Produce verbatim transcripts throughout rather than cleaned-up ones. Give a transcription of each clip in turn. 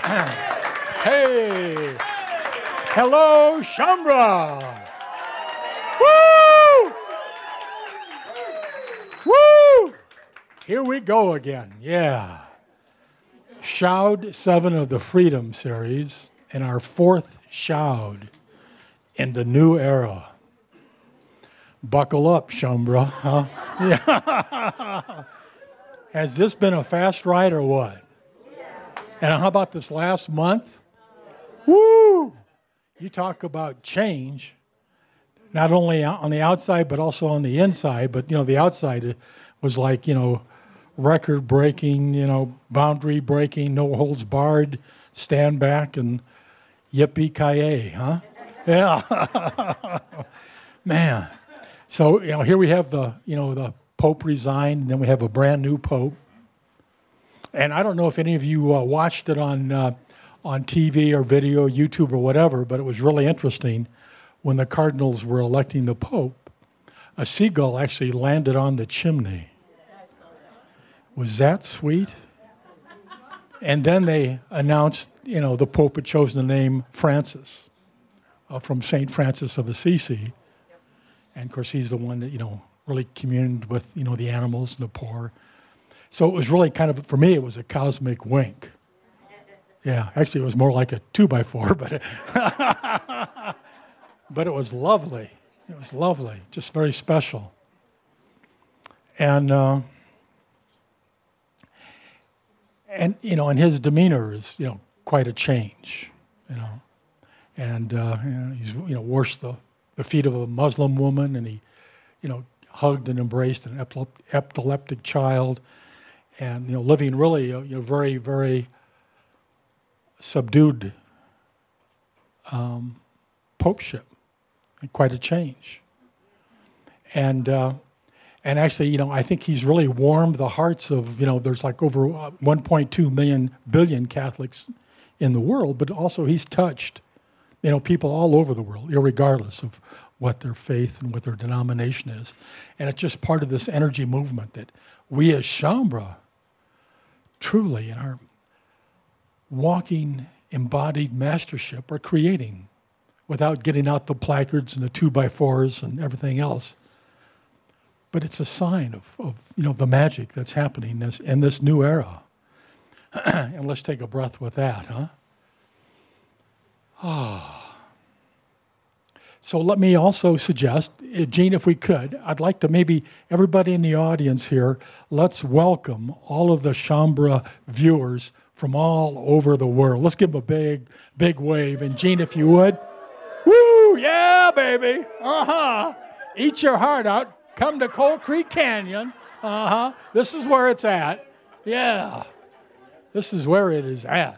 Hey! Hello, Shaumbra! Woo! Woo! Here we go again, yeah. Shoud seven of the Freedom Series, and our fourth shoud in the new era. Buckle up, Shaumbra, huh? Yeah. Has this been a fast ride or what? And how about this last month? Woo! You talk about change, not only on the outside, but also on the inside. But, you know, the outside was like, you know, record-breaking, you know, boundary-breaking, no holds barred, stand back, and yippee-ki-yay, huh? Yeah. Man. So, you know, here we have the, you know, the Pope resigned, and then we have a brand new Pope. And I don't know if any of you uh, watched it on uh, on T V or video, YouTube or whatever, but it was really interesting when the cardinals were electing the Pope. A seagull actually landed on the chimney. Was that sweet? And then they announced, you know, the Pope had chosen the name Francis uh, from Saint Francis of Assisi. And, of course, he's the one that, you know, really communed with, you know, the animals and the poor. So it was really kind of, for me, it was a cosmic wink. Yeah, actually, it was more like a two-by-four, but, but it was lovely. It was lovely, just very special. And, uh, and you know, and his demeanor is, you know, quite a change, you know. And uh, you know, he's, you know, washed the, the feet of a Muslim woman, and he, you know, hugged and embraced an epilep- epileptic child, and, you know, living really, uh, you know, very, very subdued um, popeship. Quite a change. And uh, and actually, you know, I think he's really warmed the hearts of, you know, there's like over one point two million billion Catholics in the world, but also he's touched, you know, people all over the world, irregardless of what their faith and what their denomination is. And it's just part of this energy movement that we as Shaumbra truly in our walking embodied mastership are creating without getting out the placards and the two-by-fours and everything else. But it's a sign of, of you know, the magic that's happening in this, in this new era. And let's take a breath with that, huh? Ah. So let me also suggest, uh, Gene, if we could, I'd like to maybe, everybody in the audience here, let's welcome all of the Shaumbra viewers from all over the world. Let's give them a big, big wave. And Gene, if you would. Woo, yeah, baby. Uh-huh. Eat your heart out. Come to Coal Creek Canyon. Uh-huh. This is where it's at. Yeah. This is where it is at.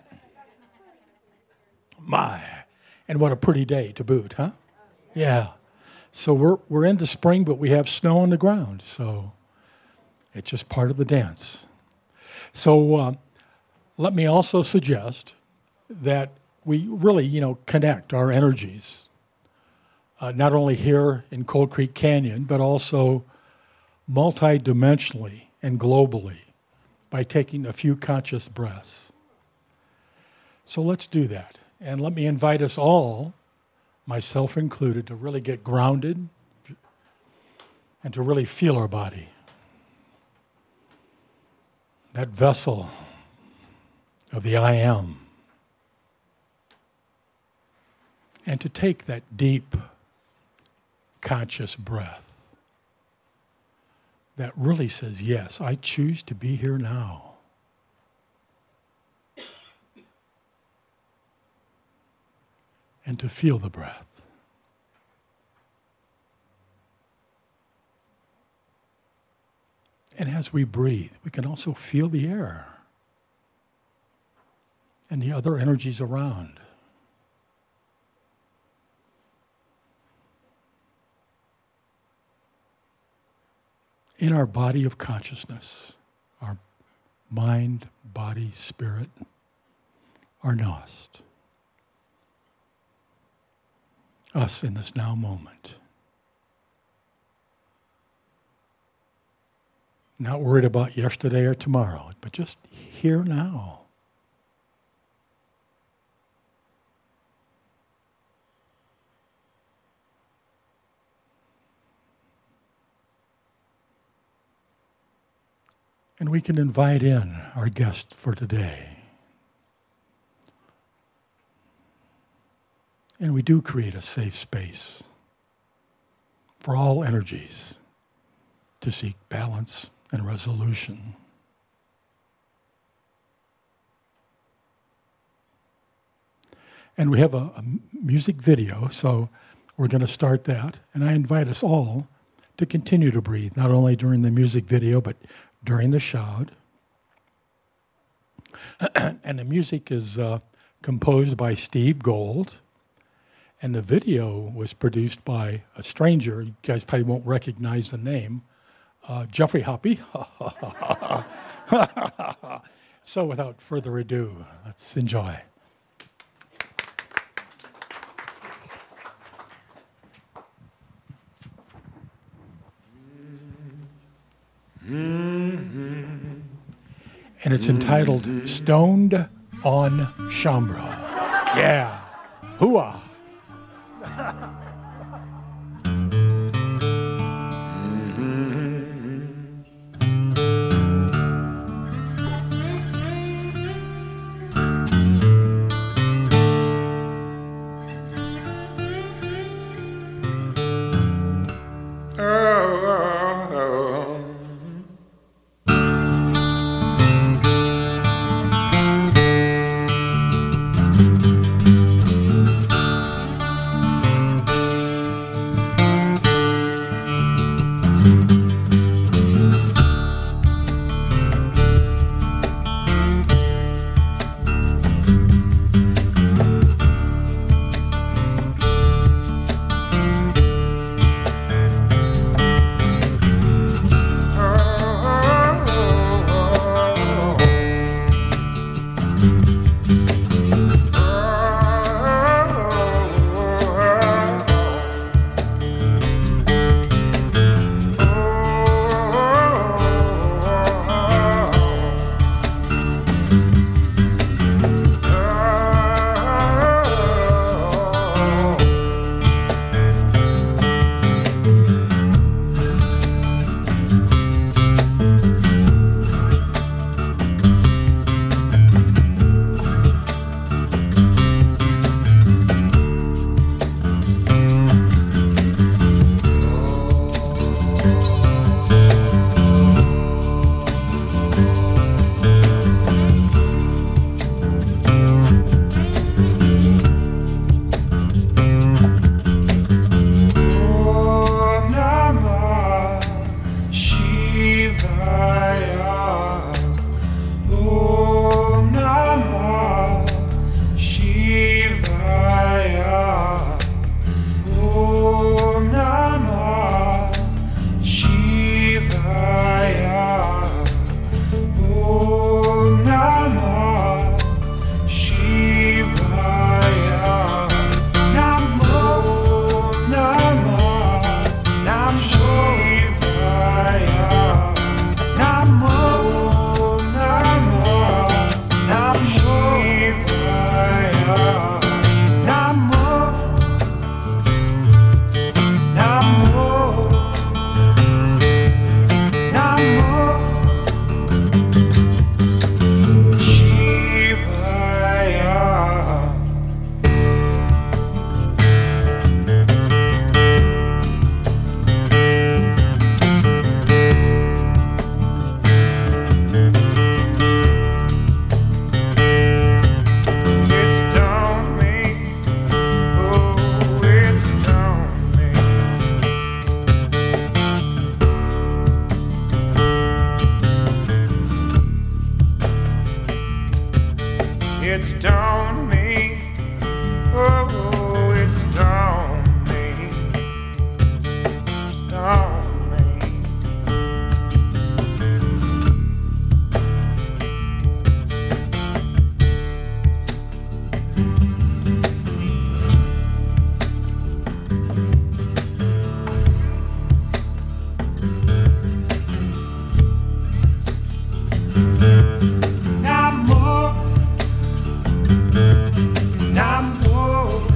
My. And what a pretty day to boot, huh? Yeah. So we're we're into spring, but we have snow on the ground. So it's just part of the dance. So uh, let me also suggest that we really, you know, connect our energies, uh, not only here in Coal Creek Canyon, but also multidimensionally and globally by taking a few conscious breaths. So let's do that. And let me invite us all, myself included, to really get grounded and to really feel our body. That vessel of the I Am. And to take that deep, conscious breath that really says, yes, I choose to be here now. And to feel the breath. And as we breathe, we can also feel the air and the other energies around. In our body of consciousness, our mind, body, spirit are Nost. Us in this now moment. Not worried about yesterday or tomorrow, but just here now. And we can invite in our guest for today. And we do create a safe space for all energies to seek balance and resolution. And we have a, a music video, so we're going to start that. And I invite us all to continue to breathe, not only during the music video, but during the shoud. And the music is uh, composed by Steve Gold. And the video was produced by a stranger. You guys probably won't recognize the name, uh, Jeffrey Hoppy. So without further ado, let's enjoy. And it's entitled Stoned on Shaumbra. Yeah. Hooah. It's down me, oh, it's down me, it's down me. Namo, Namo.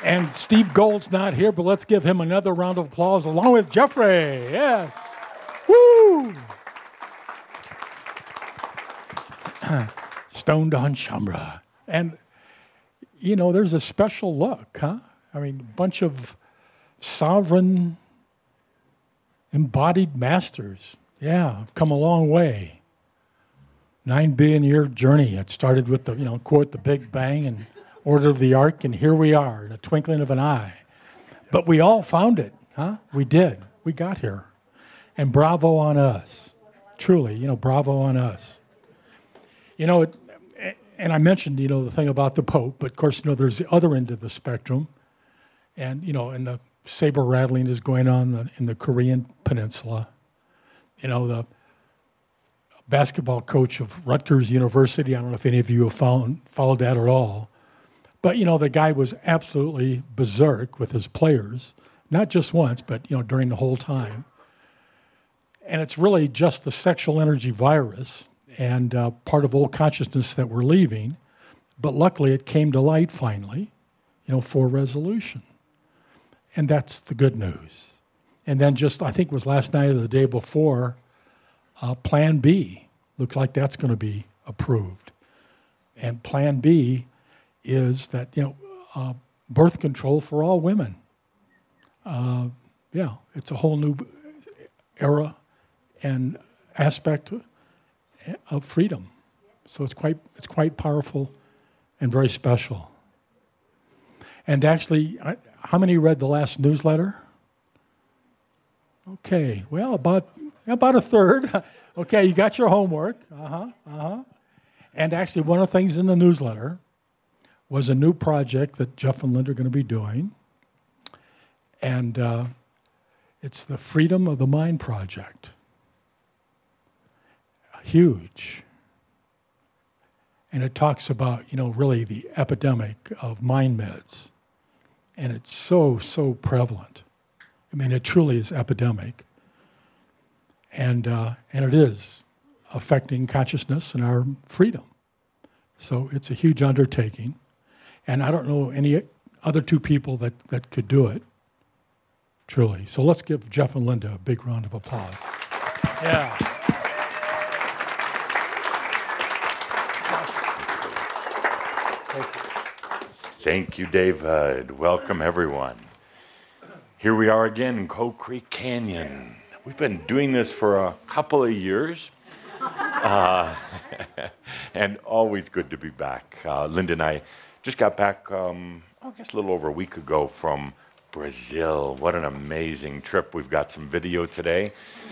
And Steve Gold's not here, but let's give him another round of applause along with Jeffrey. Yes. Woo! Stoned on Shaumbra. And, you know, there's a special look, huh? I mean, a bunch of sovereign, embodied masters. Yeah, I've come a long way. Nine billion year journey. It started with the, you know, quote, the Big Bang and order of the ark, and here we are in a twinkling of an eye. But we all found it, huh? We did. We got here. And bravo on us. Truly, you know, bravo on us. You know, it, and I mentioned, you know, the thing about the Pope, but of course, you know, there's the other end of the spectrum. And, you know, and the saber rattling is going on in the Korean Peninsula. You know, the basketball coach of Rutgers University, I don't know if any of you have followed, followed that at all, but, you know, the guy was absolutely berserk with his players, not just once, but, you know, during the whole time. And it's really just the sexual energy virus and uh, part of old consciousness that we're leaving, but luckily it came to light finally, you know, for resolution. And that's the good news. And then just, I think it was last night or the day before, uh, Plan B. Looks like that's going to be approved. And Plan B is that, you know, uh, birth control for all women. Uh, yeah, it's a whole new era and aspect of freedom. So it's quite, it's quite powerful and very special. And actually, I, how many read the last newsletter? Okay, well, about about a third. Okay, you got your homework. Uh-huh, uh-huh. And actually, one of the things in the newsletter was a new project that Jeff and Linda are going to be doing. And uh, it's the Freedom of the Mind Project. Huge. And it talks about, you know, really the epidemic of mind meds. And it's so, so prevalent. I mean, it truly is epidemic. And uh, and it is affecting consciousness and our freedom. So it's a huge undertaking. And I don't know any other two people that, that could do it, truly. So let's give Jeff and Linda a big round of applause. Yeah. Thank you, David. Welcome, everyone. Here we are again in Coal Creek Canyon. We've been doing this for a couple of years, uh, and always good to be back. Uh, Linda and I just got back, um, I guess a little over a week ago from Brazil. What an amazing trip. We've got some video today.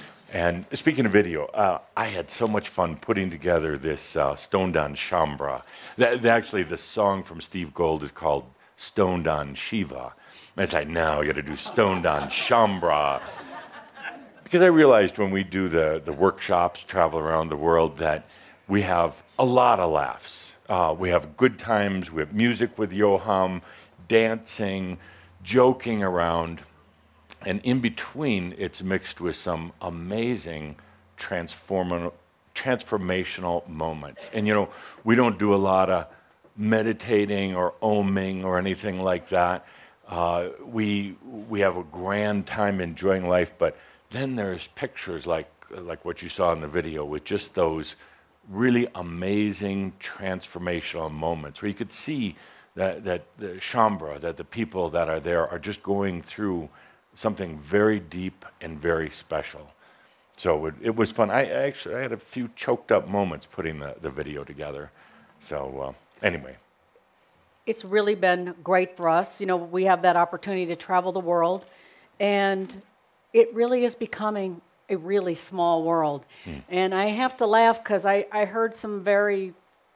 And speaking of video, uh, I had so much fun putting together this uh, Stoned on Shaumbra. That, actually, the song from Steve Gold is called Stoned on Shiva. And it's like, no, you got to do Stoned on Shaumbra. Because I realized when we do the, the workshops, travel around the world, that we have a lot of laughs. Uh, we have good times, we have music with Yoham, dancing, joking around. And in between, it's mixed with some amazing transform- transformational moments. And, you know, we don't do a lot of meditating or oming or anything like that. Uh, we we have a grand time enjoying life, but then there's pictures like like what you saw in the video with just those really amazing transformational moments where you could see that, that the Shaumbra, that the people that are there are just going through something very deep and very special. So it, it was fun. I, I actually I had a few choked up moments putting the, the video together. So uh, anyway. It's really been great for us. You know, we have that opportunity to travel the world, and it really is becoming a really small world. Mm. And I have to laugh because I, I heard some very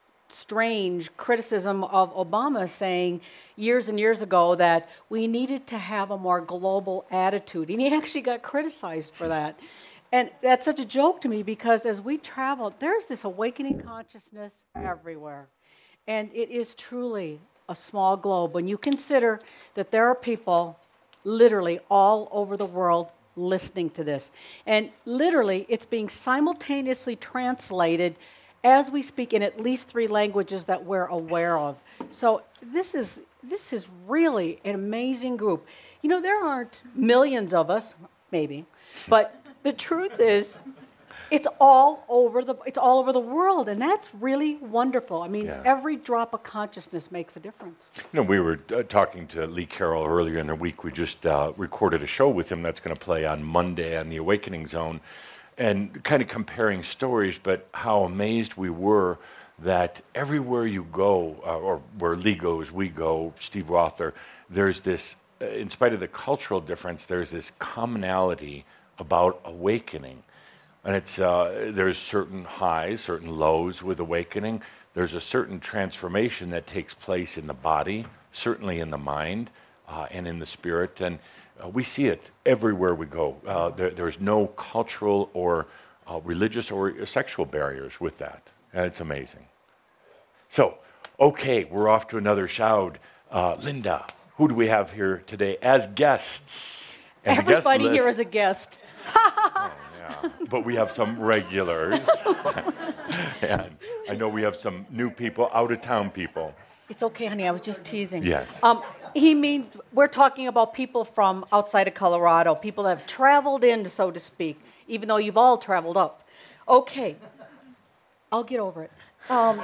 strange criticism of Obama saying years and years ago that we needed to have a more global attitude. And he actually got criticized for that. And that's such a joke to me because as we travel, there's this awakening consciousness everywhere. And it is truly a small globe. When you consider that there are people literally all over the world listening to this. And literally, it's being simultaneously translated as we speak in at least three languages that we're aware of. So this is this is really an amazing group. You know, there aren't millions of us, maybe, but the truth is, it's all over the it's all over the world, and that's really wonderful. I mean, Yeah. every drop of consciousness makes a difference. You know, we were uh, talking to Lee Carroll earlier in the week. We just uh, recorded a show with him that's going to play on Monday on the Awakening Zone, and kind of comparing stories, but how amazed we were that everywhere you go, uh, or where Lee goes, we go, Steve Rother, there's this, uh, in spite of the cultural difference, there's this commonality about awakening. And it's uh, there's certain highs, certain lows with awakening. There's a certain transformation that takes place in the body, certainly in the mind, uh, and in the spirit. And uh, we see it everywhere we go. Uh, there, there's no cultural or uh, religious or sexual barriers with that. And it's amazing. So, okay, we're off to another shout. Uh, Linda, who do we have here today as guests? And the guest Everybody here list- is a guest. Yeah, but we have some regulars. And I know we have some new people, out-of-town people. It's okay, honey. I was just teasing. Yes. Um, he means we're talking about people from outside of Colorado, people that have traveled in, so to speak, even though you've all traveled up. Okay. I'll get over it. Um,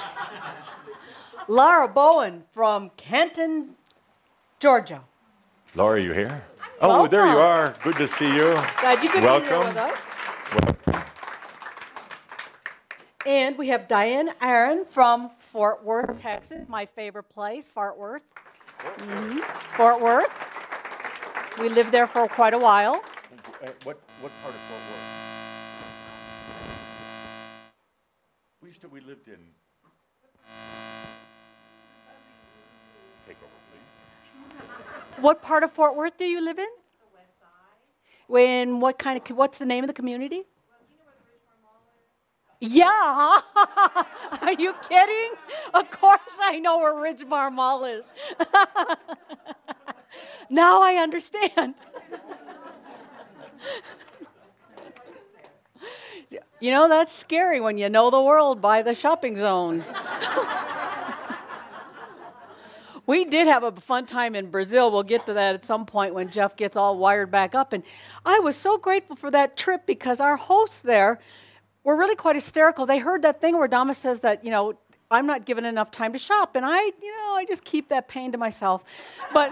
Laura Bowen from Canton, Georgia. Laura, you here? Oh, there you Welcome. are. Good to see you. Glad you could Welcome. be here with us. And we have Diane Aaron from Fort Worth, Texas, my favorite place, Fort Worth. Mhm. Fort Worth. We lived there for quite a while. Uh, what, what part of Fort Worth? We used to, we lived in... Take over, please. What part of Fort Worth do you live in? The west side. When what kind of, what's the name of the community? Well, do you know where the Ridgemar Mall is? Yeah. Are you kidding? Of course I know where Ridgemar Mall is. Now I understand. You know, that's scary when you know the world by the shopping zones. We did have a fun time in Brazil. We'll get to that at some point when Jeff gets all wired back up. And I was so grateful for that trip because our hosts there were really quite hysterical. They heard that thing where Dama says that, you know, I'm not given enough time to shop. And I, you know, I just keep that pain to myself. But,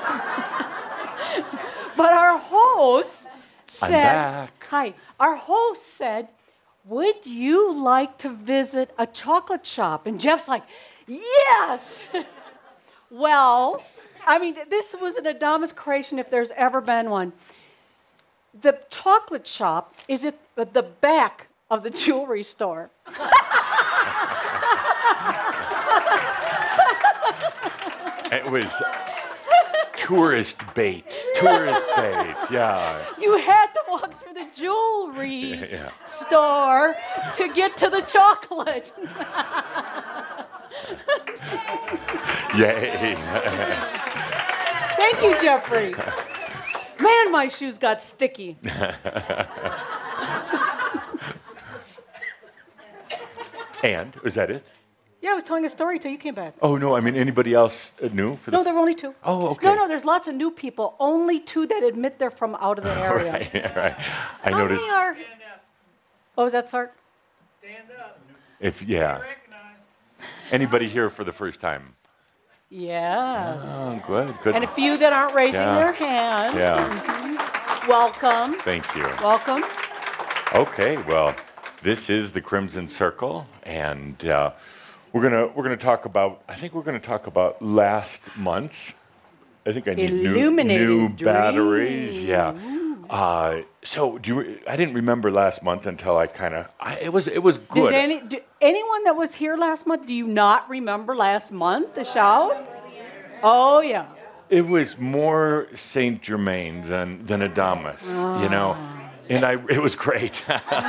but our host said, I'm back. Hi, our host said, would you like to visit a chocolate shop? And Jeff's like, yes. Well, I mean, this was an Adamus creation if there's ever been one. The chocolate shop is at the back of the jewelry store. It was tourist bait. Tourist bait, yeah. You had to walk through the jewelry Yeah. store to get to the chocolate. Yay. Thank you, Jeffrey. Man, my shoes got sticky. And, is that it? Yeah, I was telling a story till you came back. Oh, no, I mean, anybody else uh, new? For the No, there were only two. Oh, okay. No, no, there's lots of new people. Only two that admit they're from out of the area. Right, right. I How noticed, many are? What was that, Sart? if, yeah. Anybody here for the first time? Yes. Oh, good, good. And a few that aren't raising Yeah. their hand. Yeah, Welcome. thank you. Welcome. Okay, well, this is the Crimson Circle, and uh, we're gonna we're gonna talk about. I think we're gonna talk about last month. I think I need new, Illuminated new batteries. dreams. Yeah. Uh, so do you? I didn't remember last month until I kind of. It was it was good. Did any, do, anyone that was here last month, do you not remember last month, the shout? Oh, yeah. It was more Saint Germain than than Adamus, you know, and I. It was great.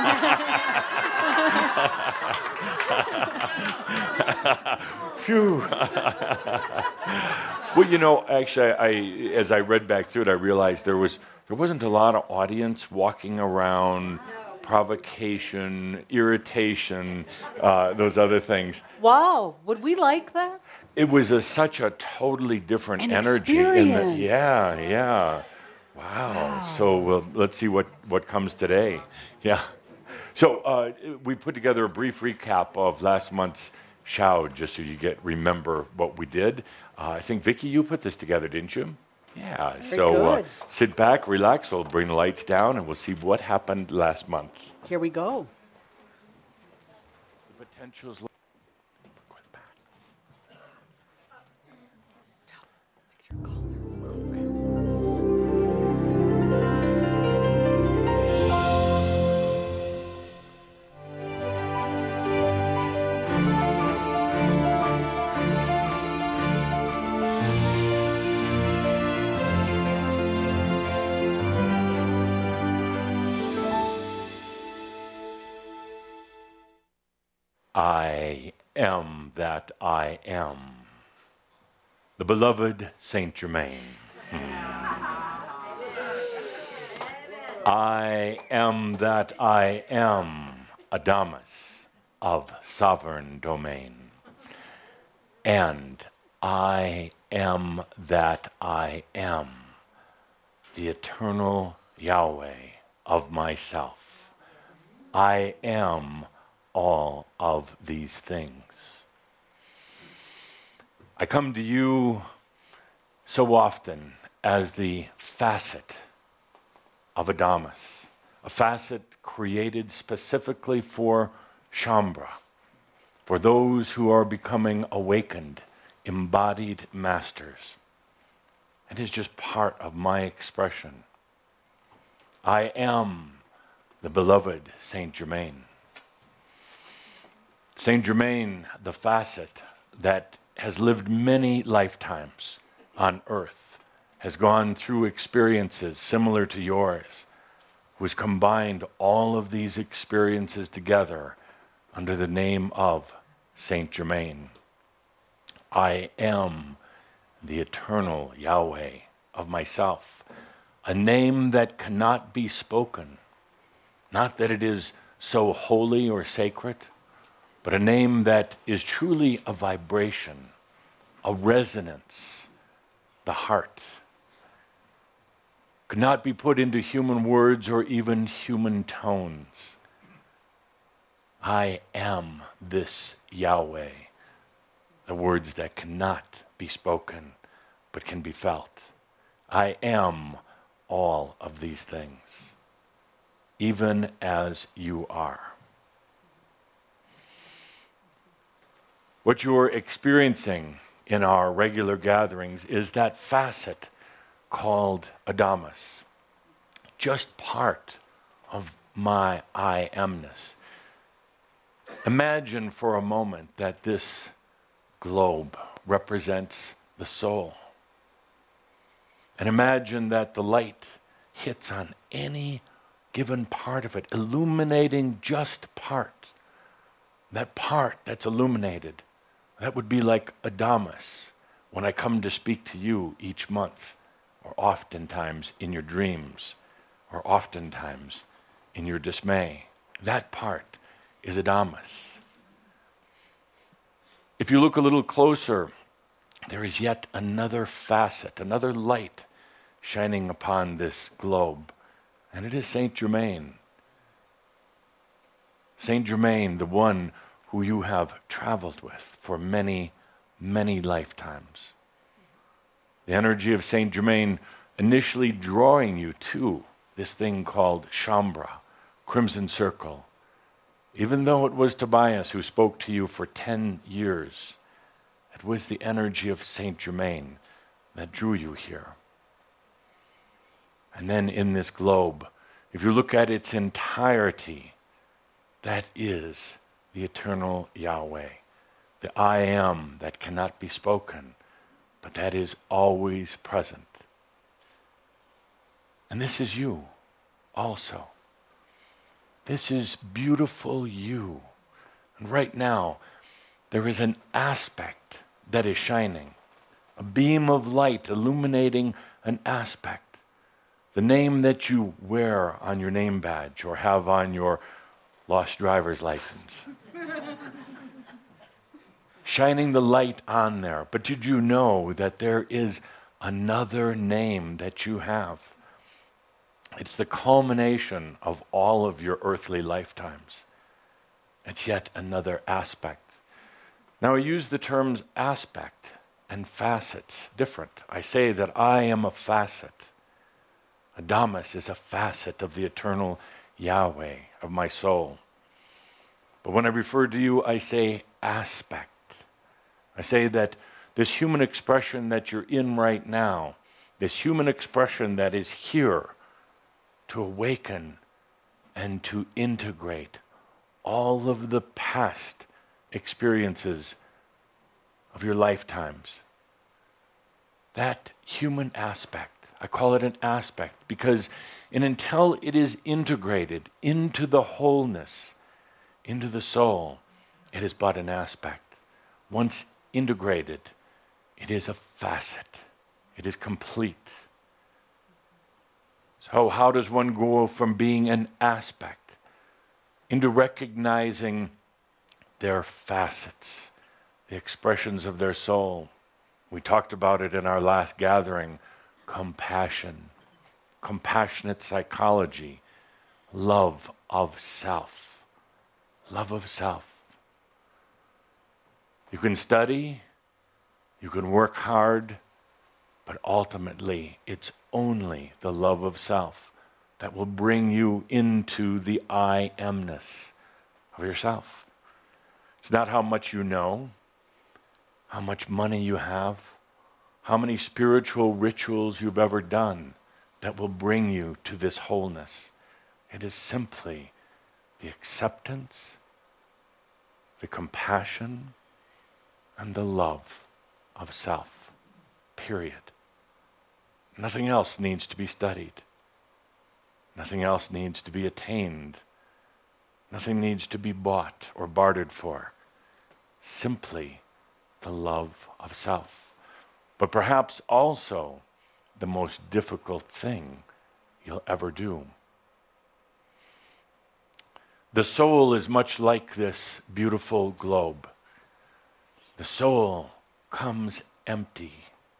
Phew. Well, you know, actually, I as I read back through it, I realized there was there wasn't a lot of audience walking around, provocation, irritation, uh, those other things. Wow. Would we like that? It was a, such a totally different An energy. In the, experience. yeah, yeah. Wow. Wow. So well, let's see what, what comes today. Yeah. So uh, we put together a brief recap of last month's Shoud, just so you get remember what we did. Uh, I think, Vicki, you put this together, didn't you? Yeah. Very so uh, good. sit back, relax. We'll bring the lights down, and we'll see what happened last month. Here we go. The potentials. I am that I am. The beloved Saint Germain. Hmm. I am that I am, Adamus of sovereign domain. And I am that I am, the eternal Yahweh of myself. I am all of these things. I come to you so often as the facet of Adamus, a facet created specifically for Shaumbra, for those who are becoming awakened, embodied masters. It is just part of my expression. I am the beloved Saint Germain. Saint Germain, the facet that has lived many lifetimes on earth, has gone through experiences similar to yours, who has combined all of these experiences together under the name of Saint Germain. I am the eternal Yahweh of myself, a name that cannot be spoken, not that it is so holy or sacred, but a name that is truly a vibration, a resonance, the heart. Could not be put into human words or even human tones. I am this Yahweh, the words that cannot be spoken, but can be felt. I am all of these things, even as you are. What you're experiencing in our regular gatherings is that facet called Adamus, just part of my I amness. Imagine for a moment that this globe represents the soul. And imagine that the light hits on any given part of it, illuminating just part. That part that's illuminated, that would be like Adamus when I come to speak to you each month, or oftentimes in your dreams, or oftentimes in your dismay. That part is Adamus. If you look a little closer, there is yet another facet, another light shining upon this globe, and it is Saint Germain. Saint Germain, the one who you have traveled with for many, many lifetimes. The energy of Saint Germain initially drawing you to this thing called Shaumbra, Crimson Circle. Even though it was Tobias who spoke to you for ten years, it was the energy of Saint Germain that drew you here. And then in this globe, if you look at its entirety, that is the eternal Yahweh, the I am that cannot be spoken, but that is always present. And this is you also. This is beautiful you. And right now, there is an aspect that is shining, a beam of light illuminating an aspect. The name that you wear on your name badge or have on your lost driver's license. shining the light on there. But did you know that there is another name that you have? It's the culmination of all of your earthly lifetimes. It's yet another aspect. Now I use the terms aspect and facets different. I say that I am a facet. Adamus is a facet of the eternal Yahweh, of my soul. But when I refer to you, I say aspect. I say that this human expression that you're in right now, this human expression that is here to awaken and to integrate all of the past experiences of your lifetimes. That human aspect, I call it an aspect because and until it is integrated into the wholeness, into the soul, it is but an aspect. Once integrated, it is a facet. It is complete. So how does one go from being an aspect into recognizing their facets, the expressions of their soul? We talked about it in our last gathering, compassion, compassionate psychology, love of self, love of self. You can study, you can work hard, but ultimately it's only the love of self that will bring you into the I amness of yourself. It's not how much you know, how much money you have, how many spiritual rituals you've ever done that will bring you to this wholeness. It is simply the acceptance, the compassion, and the love of self, period. Nothing else needs to be studied. Nothing else needs to be attained. Nothing needs to be bought or bartered for. Simply the love of self. But perhaps also the most difficult thing you'll ever do. The soul is much like this beautiful globe. The soul comes empty,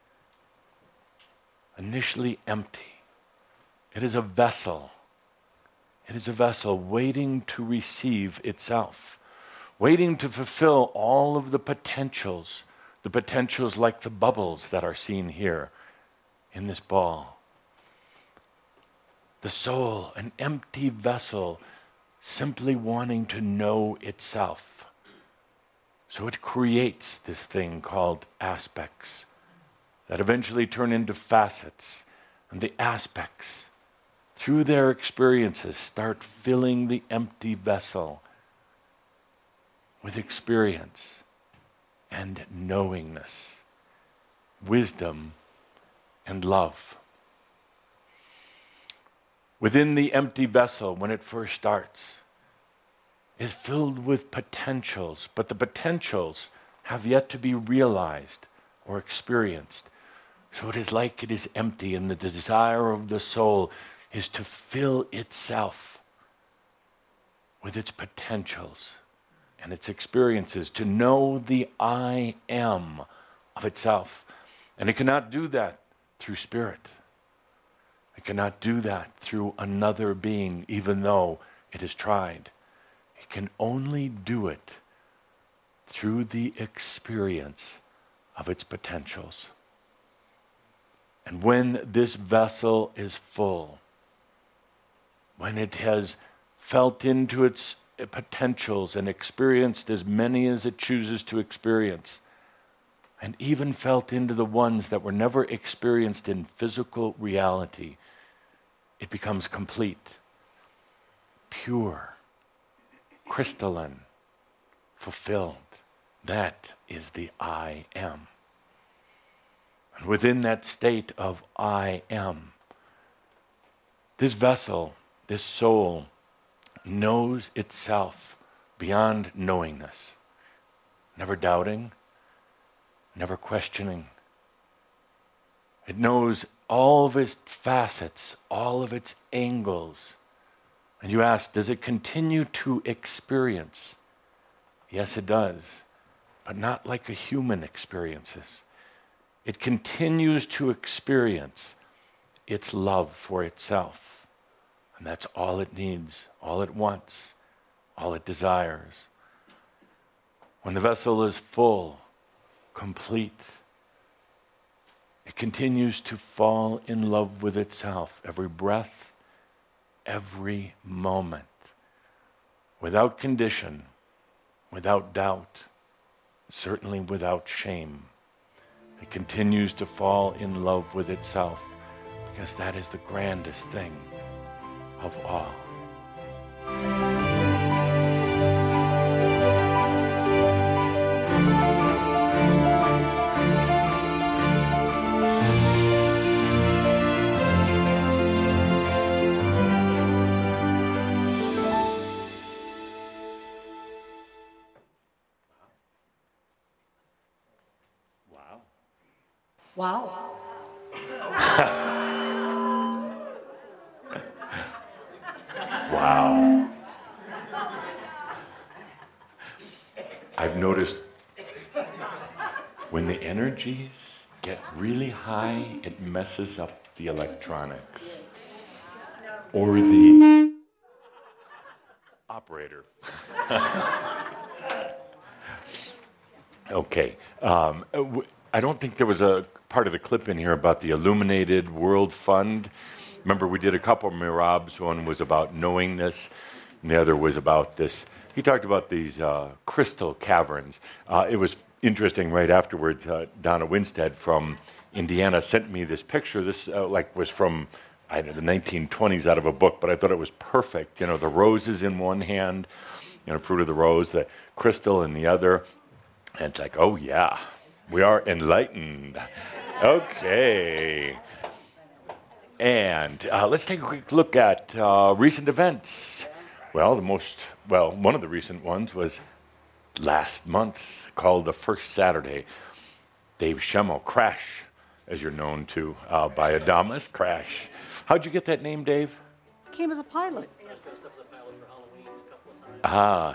initially empty. It is a vessel. It is a vessel waiting to receive itself, waiting to fulfill all of the potentials, the potentials like the bubbles that are seen here in this ball. The soul, an empty vessel, simply wanting to know itself. So it creates this thing called aspects that eventually turn into facets, and the aspects, through their experiences, start filling the empty vessel with experience and knowingness, wisdom and love. Within the empty vessel, when it first starts, is filled with potentials, but the potentials have yet to be realized or experienced. So it is like it is empty, and the desire of the soul is to fill itself with its potentials and its experiences, to know the I am of itself. And it cannot do that through spirit. It cannot do that through another being, even though it is tried. It can only do it through the experience of its potentials. And when this vessel is full, when it has felt into its potentials and experienced as many as it chooses to experience, and even felt into the ones that were never experienced in physical reality, it becomes complete, pure, crystalline, fulfilled. That is the I am. And within that state of I am, this vessel, this soul, knows itself beyond knowingness, never doubting, never questioning. It knows all of its facets, all of its angles. And you ask, does it continue to experience? Yes, it does. but not like a human experiences. It continues to experience its love for itself. And that's all it needs, all it wants, all it desires. When the vessel is full, complete, it continues to fall in love with itself every breath, every moment, without condition, without doubt, certainly without shame. It continues to fall in love with itself because that is the grandest thing of all. Wow. Wow. I've noticed when the energies get really high, it messes up the electronics. Or the operator. Okay. Um, w- I don't think there was a part of the clip in here about the Illuminated World Fund. Remember, we did a couple of Mirabs. One was about knowingness, and the other was about this. He talked about these uh, crystal caverns. Uh, it was interesting. Right afterwards, uh, Donna Winstead from Indiana sent me this picture. This uh, like was from I don't know, the nineteen twenties out of a book, but I thought it was perfect. You know, the roses in one hand, you know, fruit of the rose, the crystal in the other, and it's like, oh yeah. We are enlightened. Okay. And uh, let's take a quick look at uh, recent events. Well, the most, well, one of the recent ones was last month, called the First Saturday. Dave Schemmel, Crash, as you're known to uh, by Adamus, Crash. How'd you get that name, Dave? Came as a pilot. Ah.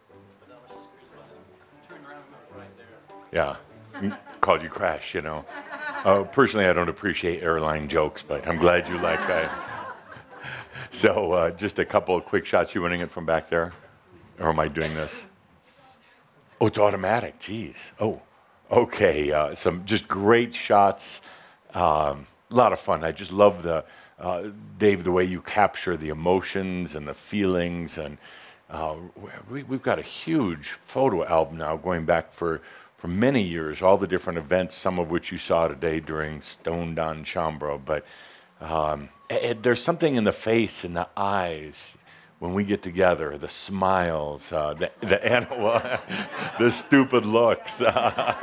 Yeah. Called you Crash, you know. Uh, personally, I don't appreciate airline jokes, but I'm glad you like that. So uh, just a couple of quick shots. You running it from back there? Or am I doing this? Oh, it's automatic. Jeez. Oh, okay. Uh, some just great shots. Um, a lot of fun. I just love the, uh, Dave, the way you capture the emotions and the feelings. And uh, we, we've got a huge photo album now going back for for many years, all the different events, some of which you saw today during Stoned on Chambro. But um, it, there's something in the face and the eyes when we get together, the smiles, uh, the, the animal, the stupid looks. And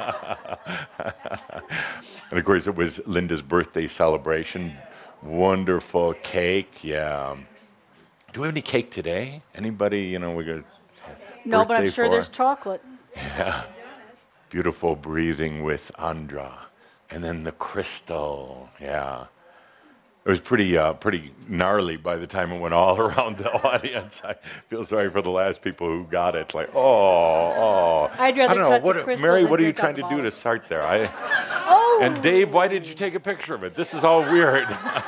of course, it was Linda's birthday celebration. Wonderful cake, yeah. Do we have any cake today? Anybody, you know, we got No, but I'm sure for? there's chocolate. Yeah. Beautiful breathing with Andra. And then the crystal, yeah. It was pretty uh, pretty gnarly by the time it went all around the audience. I feel sorry for the last people who got it. Like, oh, oh. I'd rather I don't know. touch What, a crystal Mary, than what are you drink trying to alcohol. do to start there? I, Oh! and Dave, why did you take a picture of it? This is all weird.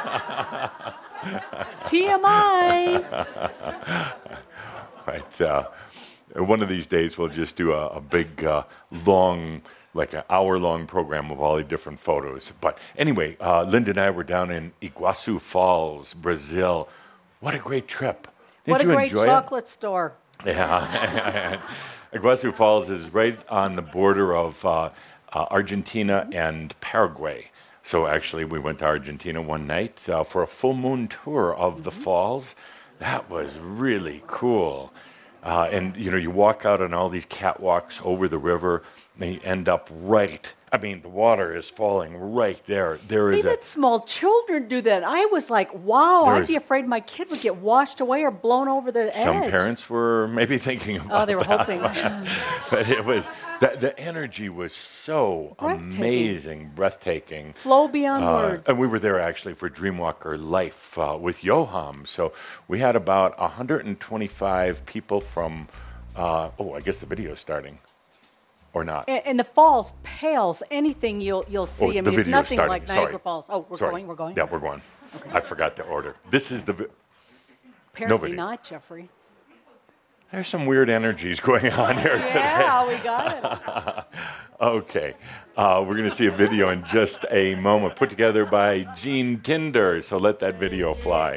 T M I! Right. Uh, one of these days, we'll just do a, a big, uh, long, like an hour-long program of all the different photos. But anyway, uh, Linda and I were down in Iguazu Falls, Brazil. What a great trip. Didn't What a you great enjoy chocolate store. it? Yeah. Iguazu Falls is right on the border of uh, uh, Argentina and Paraguay. So actually, we went to Argentina one night uh, for a full moon tour of the falls. That was really cool. Uh, and, you know, you walk out on all these catwalks over the river, and you end up right, I mean, the water is falling right there. There They is a, let small children do that. I was like, wow, There I'd is- be afraid my kid would get washed away or blown over the some edge. parents were maybe thinking about Oh, they were that. hoping. But it was, the, the energy was so Breathtaking. amazing, breathtaking. Flow beyond Uh, words. and we were there actually for Dreamwalker Life uh, with Yoham. So we had about one hundred twenty-five people from, uh, oh, I guess the video's starting. or not? And, and the falls pales anything you'll you'll see. Oh, I mean, the it's video's nothing starting. like Niagara Sorry. Falls. Oh, we're Sorry. going. We're going. Yeah, we're going. I forgot the order. This is the. Vi- Apparently video. not, Jeffrey. There's some weird energies going on here today. Yeah, we got it. Okay. Uh, we're going to see a video in just a moment put together by Gene Tinder. So let that video fly.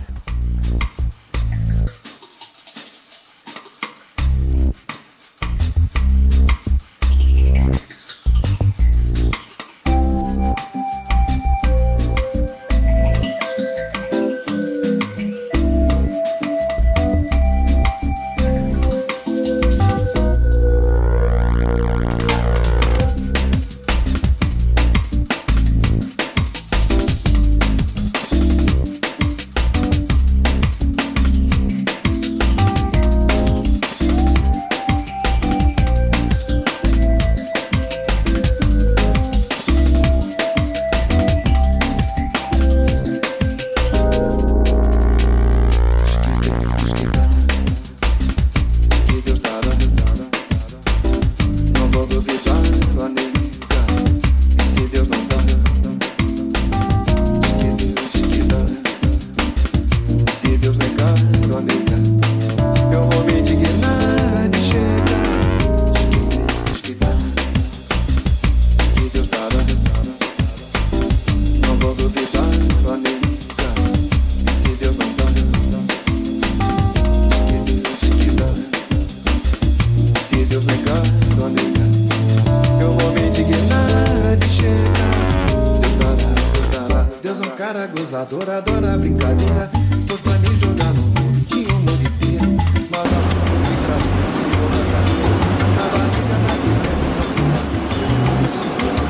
Adora, adora a brincadeira. Pois pra mim jogar no mundo tinha o mundo inteiro. Nós assumimos de graça e outra cadeira. Na barriga, na quiser, na cidade.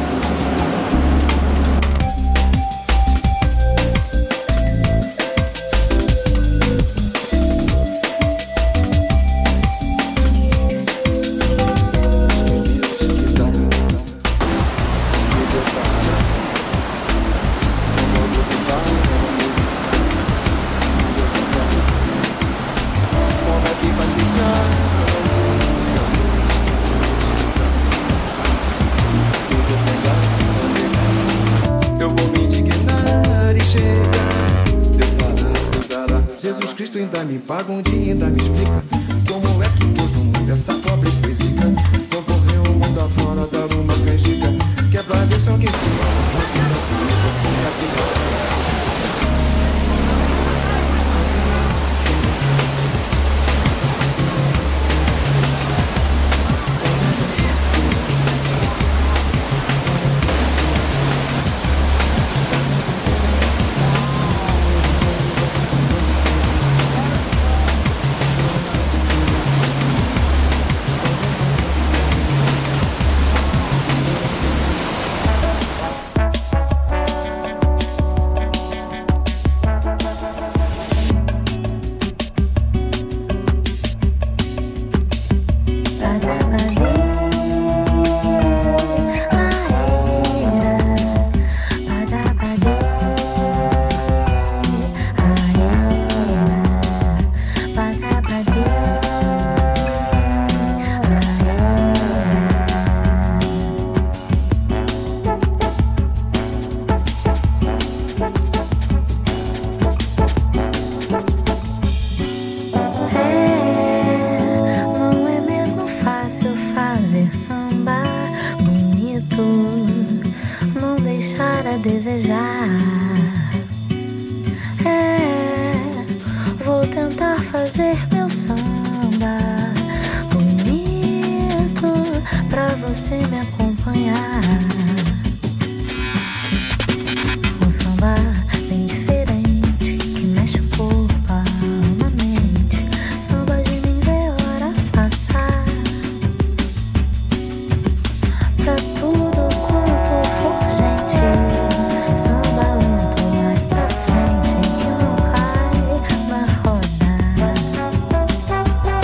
Ainda me paga um dia, ainda me explica como é que pôs no mundo essa pobre poesia. Vou correr o mundo afora, dar uma canjica, que é pra ver se alguém se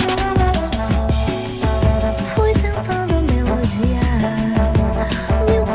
Fui tentando melodias, mil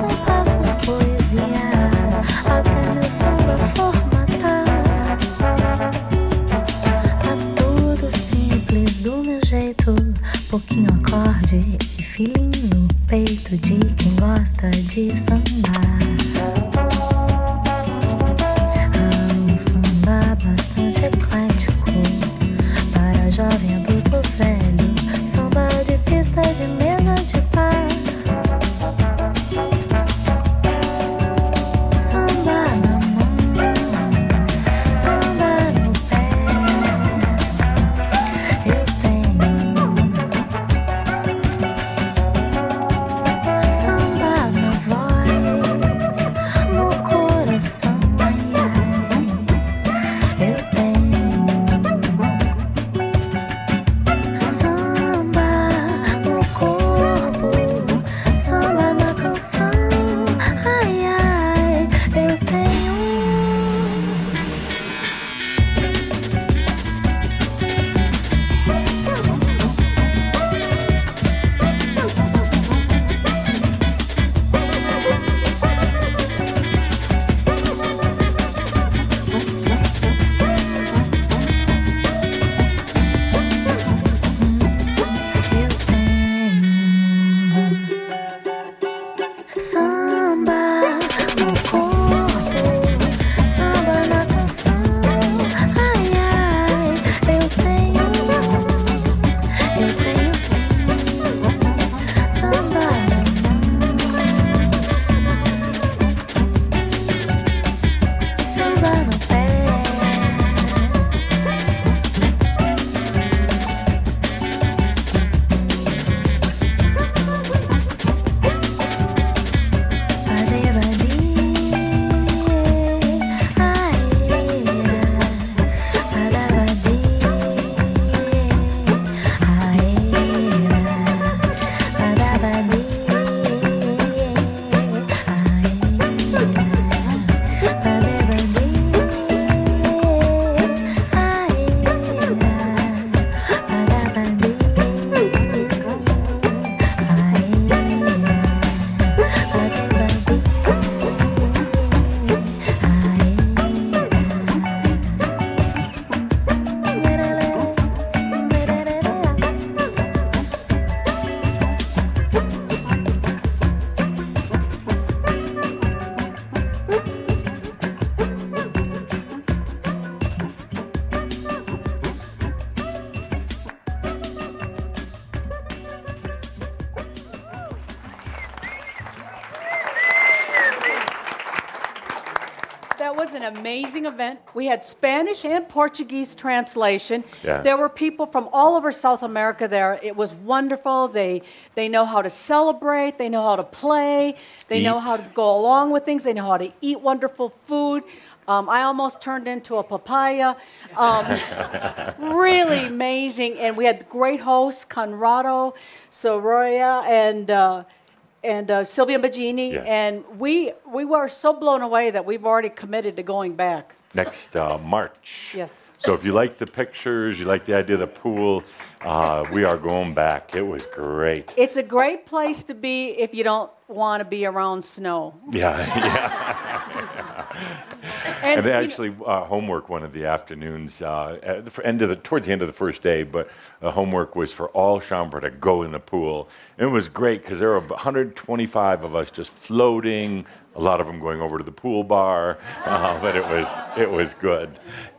an amazing event. We had Spanish and Portuguese translation. Yeah. There were people from all over South America there. It was wonderful. They they know how to celebrate. They know how to play. They know Eat. how to go along with things. They know how to eat wonderful food. Um, I almost turned into a papaya. Um, really amazing. And we had great hosts, Conrado, Soroya, and uh, and uh, Sylvia Bagini. Yes. And we we were so blown away that we've already committed to going back. Next uh, March. Yes. So if you like the pictures, you like the idea of the pool, uh, we are going back. It was great. It's a great place to be if you don't want to be around snow. Yeah, yeah. And, And they you know- actually uh, homework one of the afternoons uh, at the f- end of the towards the end of the first day, but the homework was for all Chambre to go in the pool. And it was great because there were one hundred twenty-five of us just floating. A lot of them going over to the pool bar, uh, but it was it was good.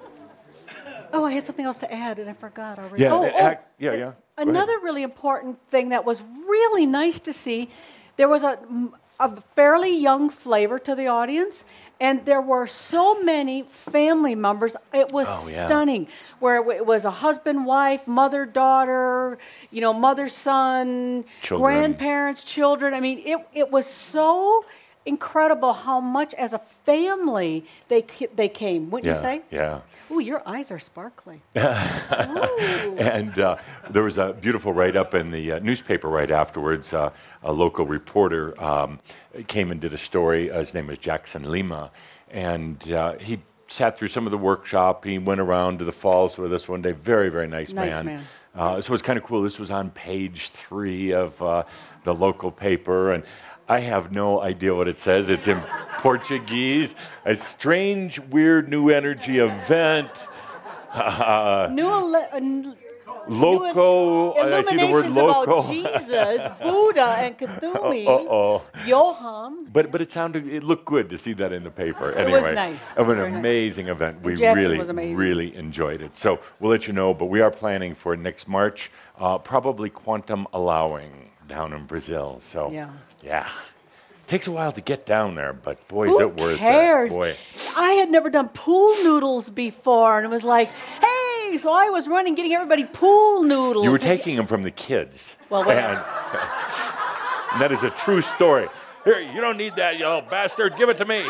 Oh, I had something else to add, and I forgot already. Yeah, oh, it oh, act- yeah, yeah. Go ahead. Another really important thing that was really nice to see, there was a, a fairly young flavor to the audience, and there were so many family members. It was Oh, yeah. stunning, where it was a husband, wife, mother, daughter, you know, mother, son, Children. grandparents, children. I mean, it, it was so incredible how much as a family they ca- they came, wouldn't Yeah, you say? yeah. Ooh, your eyes are sparkly. Ooh. And uh, there was a beautiful write-up in the uh, newspaper right afterwards. Uh, a local reporter um, came and did a story. Uh, his name is Jackson Lima, and uh, he sat through some of the workshop. He went around to the falls with us one day. Very, very nice, Nice man. man. Uh, so it was kind of cool. This was on page three of uh, the local paper, and I have no idea what it says. It's in Portuguese. A strange, weird, new energy event. New ele- uh, n- Loco. new I see the word illuminations loco. about Jesus, Buddha, and Kathumi, Uh-oh. Johann. But but it sounded it looked good to see that in the paper. It was Anyway, nice. of an Very nice. amazing event. We Jackson really was amazing. really enjoyed it. So we'll let you know. But we are planning for next March, uh, probably quantum allowing down in Brazil. So Yeah. yeah. Takes a while to get down there, but boy, is Who it worth cares? it. Boy. I had never done pool noodles before, and it was like, hey, so I was running, getting everybody pool noodles. You were And- taking them from the kids. Well, what- and, and that is a true story. Here, you don't need that, you little bastard. Give it to me.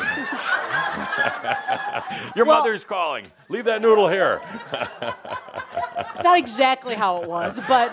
Your Well- mother's calling. Leave that noodle here. It's not exactly how it was, but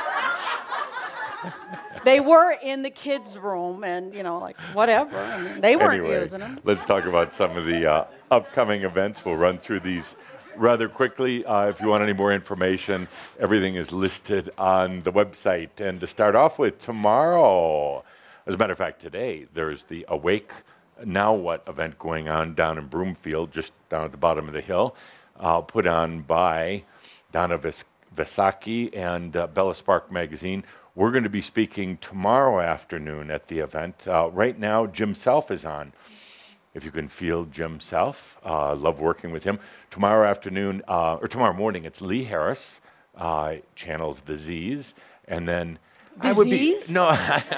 they were in the kids' room, and you know, like whatever. I mean, they weren't Anyway, using them. let's talk about some of the uh, upcoming events. We'll run through these rather quickly. Uh, if you want any more information, everything is listed on the website. And to start off with, tomorrow, as a matter of fact, today, there's the Awake Now What event going on down in Broomfield, just down at the bottom of the hill, uh, put on by Donna Vis- Visaki and uh, Bella Spark Magazine. We're going to be speaking tomorrow afternoon at the event. Uh, right now, Jim Self is on. If you can feel Jim Self, uh, love working with him. Tomorrow afternoon, uh, or tomorrow morning, it's Lee Harris, uh, channels disease, and then I would be Disease? no.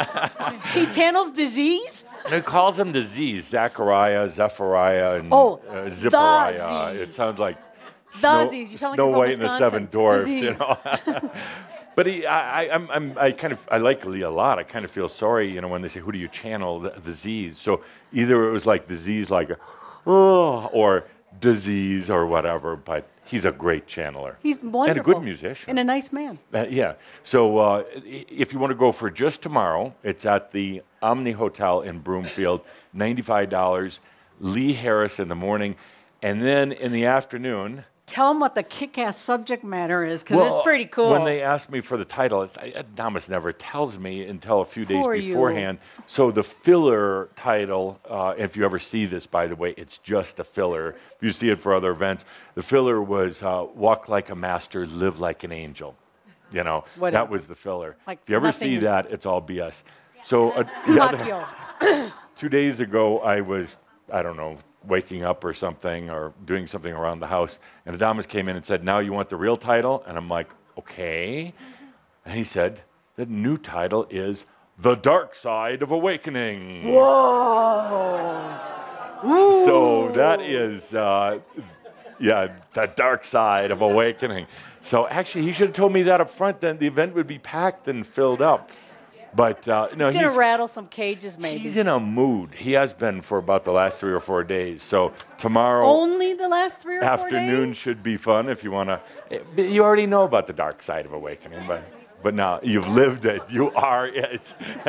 He channels disease. It calls him disease. Zachariah, Zephariah, and Oh, uh, the Zippariah. Z's. It sounds like The Snow, Z's. You sound like Snow you're from White and the Wisconsin. Seven Dwarfs. You Disease. know. But he, I, I, I'm, I'm, I kind of, I like Lee a lot. I kind of feel sorry, you know, when they say, "Who do you channel?" The, the Z's. So either it was like the Z's, like, oh, or disease or whatever. But he's a great channeler. He's wonderful. And a good musician. And a nice man. Uh, yeah. So uh, i- if you want to go for just tomorrow, it's at the Omni Hotel in Broomfield, ninety-five dollars. Lee Harris in the morning. And then in the afternoon. Tell him what the kick-ass subject matter is, because it's pretty cool. When they asked me for the title, it's, I, Damas never tells me until a few days Poor you. beforehand. So the filler title, uh, if you ever see this, by the way, it's just a filler. If you see it for other events, the filler was uh, "Walk like a master, live like an angel." You know, Whatever. that was the filler. Like if you ever nothing- see that, it's all B S. So uh, the other- Pinocchio. two days ago, I was, I don't know, waking up or something or doing something around the house, and Adamas came in and said, "Now you want the real title?" And I'm like, "Okay." And he said, "The new title is The Dark Side of Awakening." Whoa. So that is, uh, yeah, the dark side of awakening. So actually, he should have told me that up front. Then the event would be packed and filled up. But uh, no, He's gonna he's, rattle some cages, maybe. he's in a mood. He has been for about the last three or four days. So tomorrow Only the last three or afternoon four days? should be fun if you want to. You already know about the dark side of awakening, but but now you've lived it. You are it.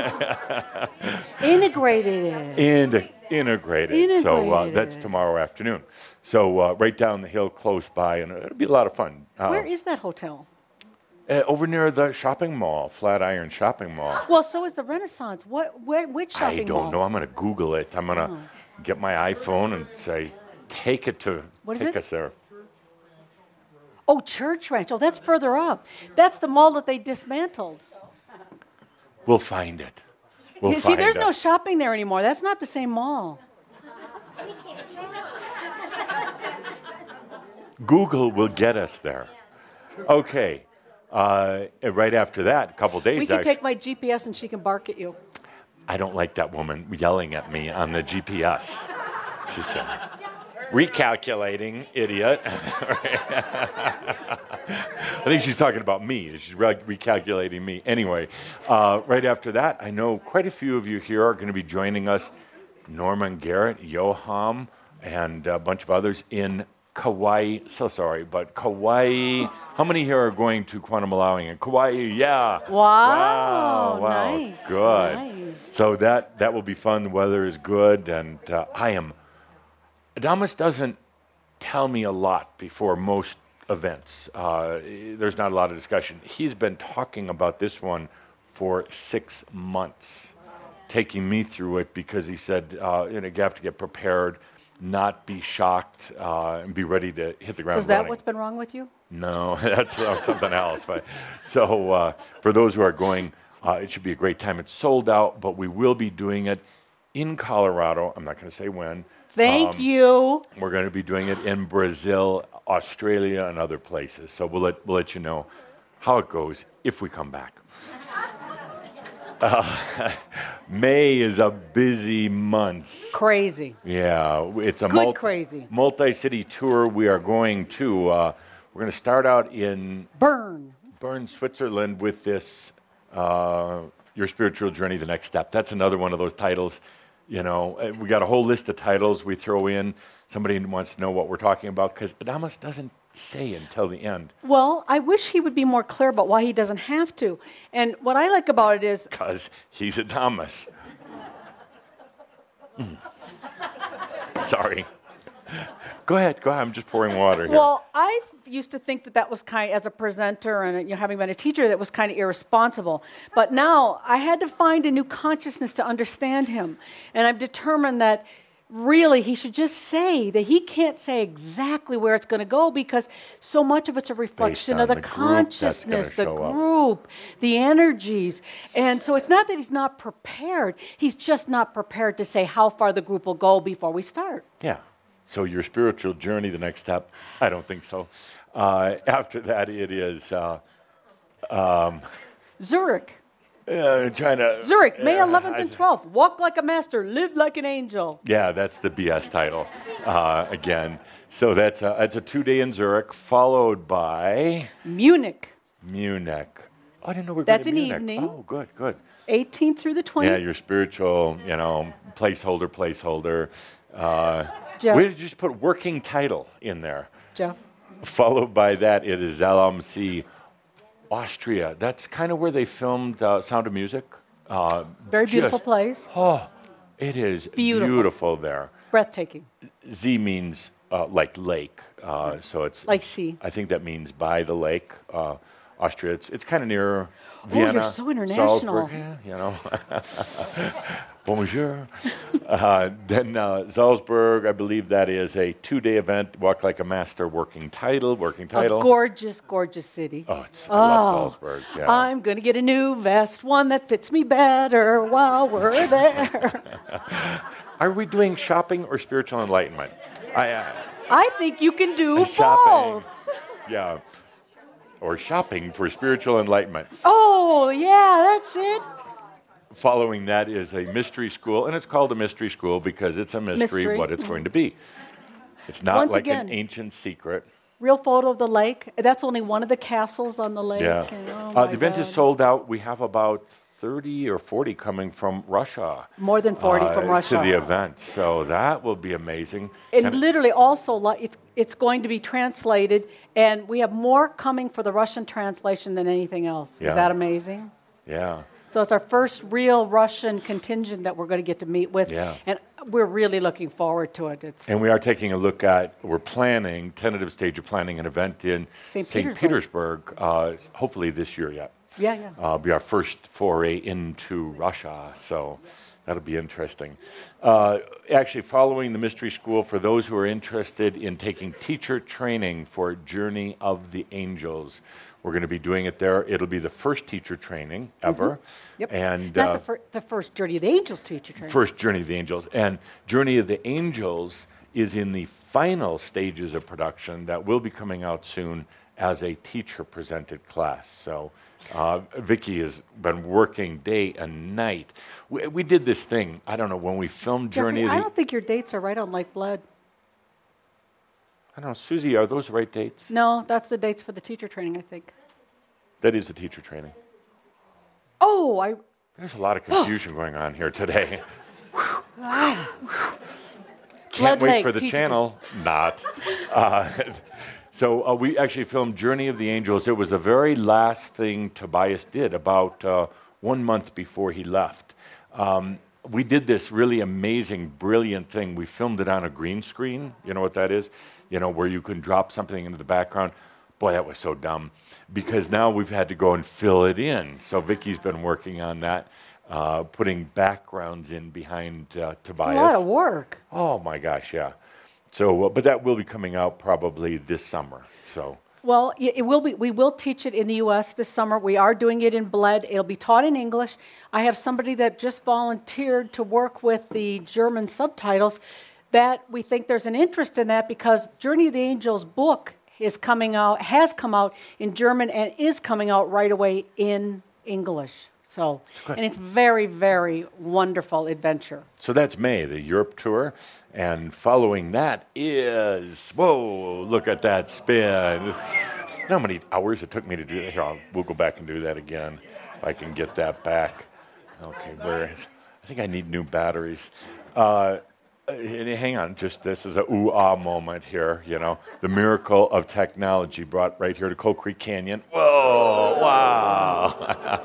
Integrated it. And integrated. So uh, that's Integrated. tomorrow afternoon. So uh, right down the hill, close by, and it'll be a lot of fun. Uh, Where is that hotel? uh, over near the shopping mall, Flatiron Shopping Mall. Well, so is the Renaissance. What? Where, which shopping I don't mall? know. I'm going to Google it. I'm going to get my iPhone and say, take it to What is take it? us there. Oh, Church Ranch. Oh, that's further up. That's the mall that they dismantled. We'll find it. We'll You see, find there's it. no shopping there anymore. That's not the same mall. Google will get us there. Okay. Uh, and right after that, a couple days. We can act- take my G P S and she can bark at you. I don't like that woman yelling at me on the G P S. She said, recalculating, idiot. I think she's talking about me. She's re- recalculating me. Anyway, uh, right after that, I know quite a few of you here are going to be joining us. Norman Garrett, Yoham, and a bunch of others in Kauai. So sorry, but Kauai. How many here are going to Quantum Allowing in Kauai? Yeah. Wow, Wow. Wow. nice, Good. nice. So that that will be fun. The weather is good, and uh, I am. Adamus doesn't tell me a lot before most events. Uh, there's not a lot of discussion. He's been talking about this one for six months, taking me through it because he said, uh, you know, you have to get prepared, not be shocked, uh, and be ready to hit the ground So is that running. what's been wrong with you? No, that's uh, something else. But so uh, for those who are going, uh, it should be a great time. It's sold out, but we will be doing it in Colorado. I'm not going to say when. Thank Um, you. We're going to be doing it in Brazil, Australia, and other places. So we'll let, we'll let you know how it goes if we come back. Uh, May is a busy month. Crazy. Yeah, it's a Good multi, crazy. multi-city tour. We are going to, uh, we're going to start out in Burn. Bern, Switzerland with this, uh, Your Spiritual Journey, The Next Step. That's another one of those titles. You know, uh, we got a whole list of titles we throw in. Somebody wants to know what we're talking about because Adamus doesn't say until the end Well, I wish he would be more clear about why he doesn't have to. And what I like about it is, because he's Adamus. Mm. Sorry. Go ahead, go ahead. I'm just pouring water here. well, I used to think that that was kind, as a presenter and you know, having been a teacher, that was kind of irresponsible. But now I had to find a new consciousness to understand him, and I've determined that really he should just say that he can't say exactly where it's going to go because so much of it's a reflection on of the, the group that's gonna consciousness, the show up. group, the energies. And so it's not that he's not prepared, he's just not prepared to say how far the group will go before we start. Yeah. So your spiritual journey, the next step? I don't think so. Uh, after that, it is uh, Zurich. uh, trying to... Zurich, May uh, eleventh and I- twelfth. Walk like a master, live like an angel. Yeah, that's the B S title uh, again. So that's a, that's a two-day in Zurich, followed by Munich, Munich. Oh, I didn't know we were That's going to an Munich. evening. Oh, good, good. eighteenth through the twentieth. Yeah, your spiritual, you know, placeholder, placeholder. Uh, Jeff. we just put working title in there. Jeff. Followed by that, it is L M C, Austria. That's kind of where they filmed uh, Sound of Music. Uh, Very beautiful just- place. Oh, it is Beautiful. beautiful there. Breathtaking. Z means uh, like lake, uh, so it's Like sea. I think that means by the lake. Uh, Austria. It's it's kind of near Oh, Vienna. you're so international. Salzburg, yeah, you know. Bonjour. Uh, then uh, Salzburg, I believe that is a two-day event. Walk like a master, working title, working title. A gorgeous, gorgeous city. oh, it's, I love Oh, Salzburg. Yeah. I'm going to get a new vest, one that fits me better while we're there. Are we doing shopping or spiritual enlightenment? I, uh, I think you can do shopping. both. Yeah. Or shopping for spiritual enlightenment. Oh, yeah, that's it. following that is a mystery school, and it's called a mystery school because it's a mystery, Mystery, what it's mhm. going to be. It's not Once like again- an ancient secret. Real photo of the lake. That's only one of the castles on the lake. Yeah. and, oh Uh, my the event is God. sold out. We have about thirty or forty coming from Russia. More than forty from uh, Russia. To the event. So that will be amazing. And Kinda- literally also, li- it's, it's going to be translated, and we have more coming for the Russian translation than anything else. Yeah. Is that amazing? yeah. So it's our first real Russian contingent that we're going to get to meet with. Yeah. And we're really looking forward to it. It's And we are taking a look at, we're planning, tentative stage of planning an event in Saint Saint Petersburg. Petersburg, uh, hopefully this year yet. Yeah, yeah. Uh, be our first foray into Russia, so that'll be interesting. Uh, actually, following the mystery school, for those who are interested in taking teacher training for Journey of the Angels, we're going to be doing it there. It'll be the first teacher training ever. Yep. And Not uh, the, fir- the first Journey of the Angels teacher training. first Journey of the Angels. And Journey of the Angels is in the final stages of production that will be coming out soon as a teacher-presented class. So uh, Vicki has been working day and night. We, we did this thing, I don't know, when we filmed Journey Jeffrey, of I the... don't think your dates are right on Like Blood. I don't know, Susie, are those the right dates? No, that's the dates for the teacher training, I think. That is the teacher training. Oh, I There's a lot of confusion going on here today. Blood Can't wait Lake for the teacher channel. Not. Uh, so uh, we actually filmed Journey of the Angels. It was the very last thing Tobias did about uh, one month before he left. Um, we did this really amazing, brilliant thing. We filmed it on a green screen. You know what that is? You know, where you can drop something into the background. Boy, that was so dumb. Because now we've had to go and fill it in. So Vicki's been working on that, uh, putting backgrounds in behind uh, Tobias. a lot of work. Oh my gosh, yeah. So, uh, but that will be coming out probably this summer. So, Well, y- it will be. We will teach it in the U S this summer. We are doing it in Bled. It'll be taught in English. I have somebody that just volunteered to work with the German subtitles. That we think there's an interest in that because Journey of the Angels book is coming out, has come out in German, and is coming out right away in English. So, Good. and it's very, very wonderful adventure. so that's May, the Europe tour, and following that is whoa! Look at that spin. You know how many hours it took me to do that? Here, I'll, we'll go back and do that again if I can get that back. Okay, where is? I think I need new batteries. Uh, Uh, hang on, just this is a ooh-ah moment here, you know. The miracle of technology brought right here to Coal Creek Canyon. Whoa, wow.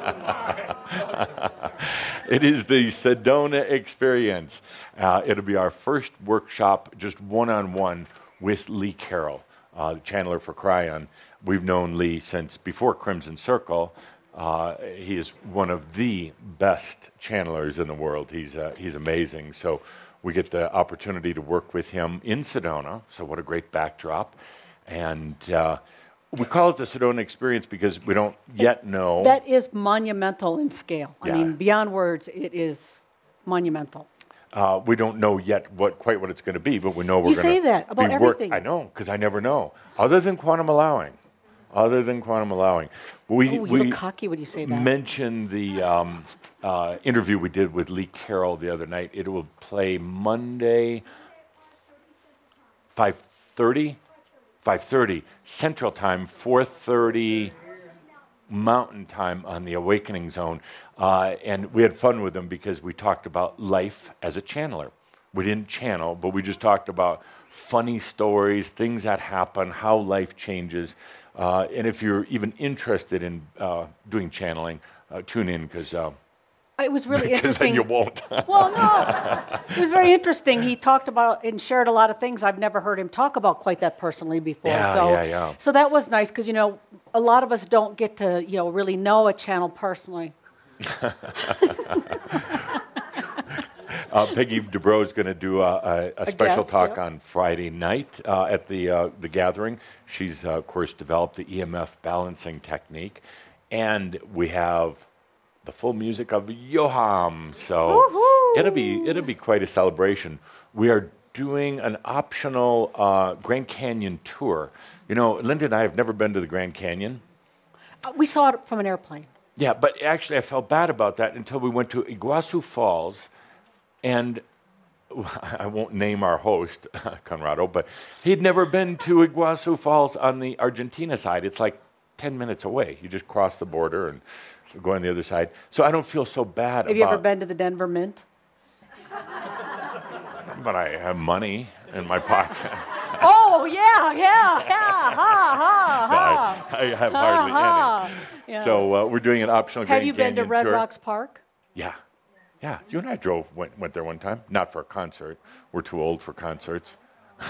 It is the Sedona experience. Uh, it'll be our first workshop, just one-on-one with Lee Carroll, uh, the channeler for Cryon. We've known Lee since before Crimson Circle. Uh, he is one of the best channelers in the world. He's, uh, he's amazing. So we get the opportunity to work with him in Sedona, so what a great backdrop. And uh, we call it the Sedona Experience because we don't yet know. That is monumental in scale. I Yeah. mean, beyond words, it is monumental. Uh, we don't know yet what quite what it's going to be, but we know we're You going to say that about be work- everything. I know, because I never know. Other than quantum allowing. Other than quantum allowing. We, Oh, you we look cocky when you say that. mentioned the um, uh, interview we did with Lee Carroll the other night. It will play Monday, five thirty? five thirty Central Time, four thirty Mountain Time on the Awakening Zone. Uh, and we had fun with them because we talked about life as a channeler. We didn't channel, but we just talked about funny stories, things that happen, how life changes. Uh, and if you're even interested in uh, doing channeling, uh, tune in because uh, It was really because then interesting. you won't. Well, no, it was very interesting. He talked about and shared a lot of things I've never heard him talk about quite that personally before. Yeah, so, yeah, yeah. So that was nice because you know a lot of us don't get to you know really know a channel personally. Uh, Peggy DeBro is going to do a, a, a special guest, talk yeah. on Friday night uh, at the uh, the gathering. She's uh, of course developed the E M F balancing technique, and we have the full music of Yoham. So Woohoo! it'll be it'll be quite a celebration. We are doing an optional uh, Grand Canyon tour. You know, Linda and I have never been to the Grand Canyon. Uh, we saw it from an airplane. Yeah, but actually I felt bad about that until we went to Iguazu Falls, and I won't name our host, Conrado, but he'd never been to Iguazu Falls on the Argentina side. It's like ten minutes away. You just cross the border and go on the other side. So I don't feel so bad Have about you ever been to the Denver Mint? But I have money in my pocket. Oh, yeah, yeah, yeah, ha, ha, ha. I, I have Ha, hardly ha. any. Yeah. So uh, we're doing an optional Have Grand you been to Canyon Red tour. Rocks Park? Yeah. Yeah, you and I drove, went, went there one time. Not for a concert. We're too old for concerts.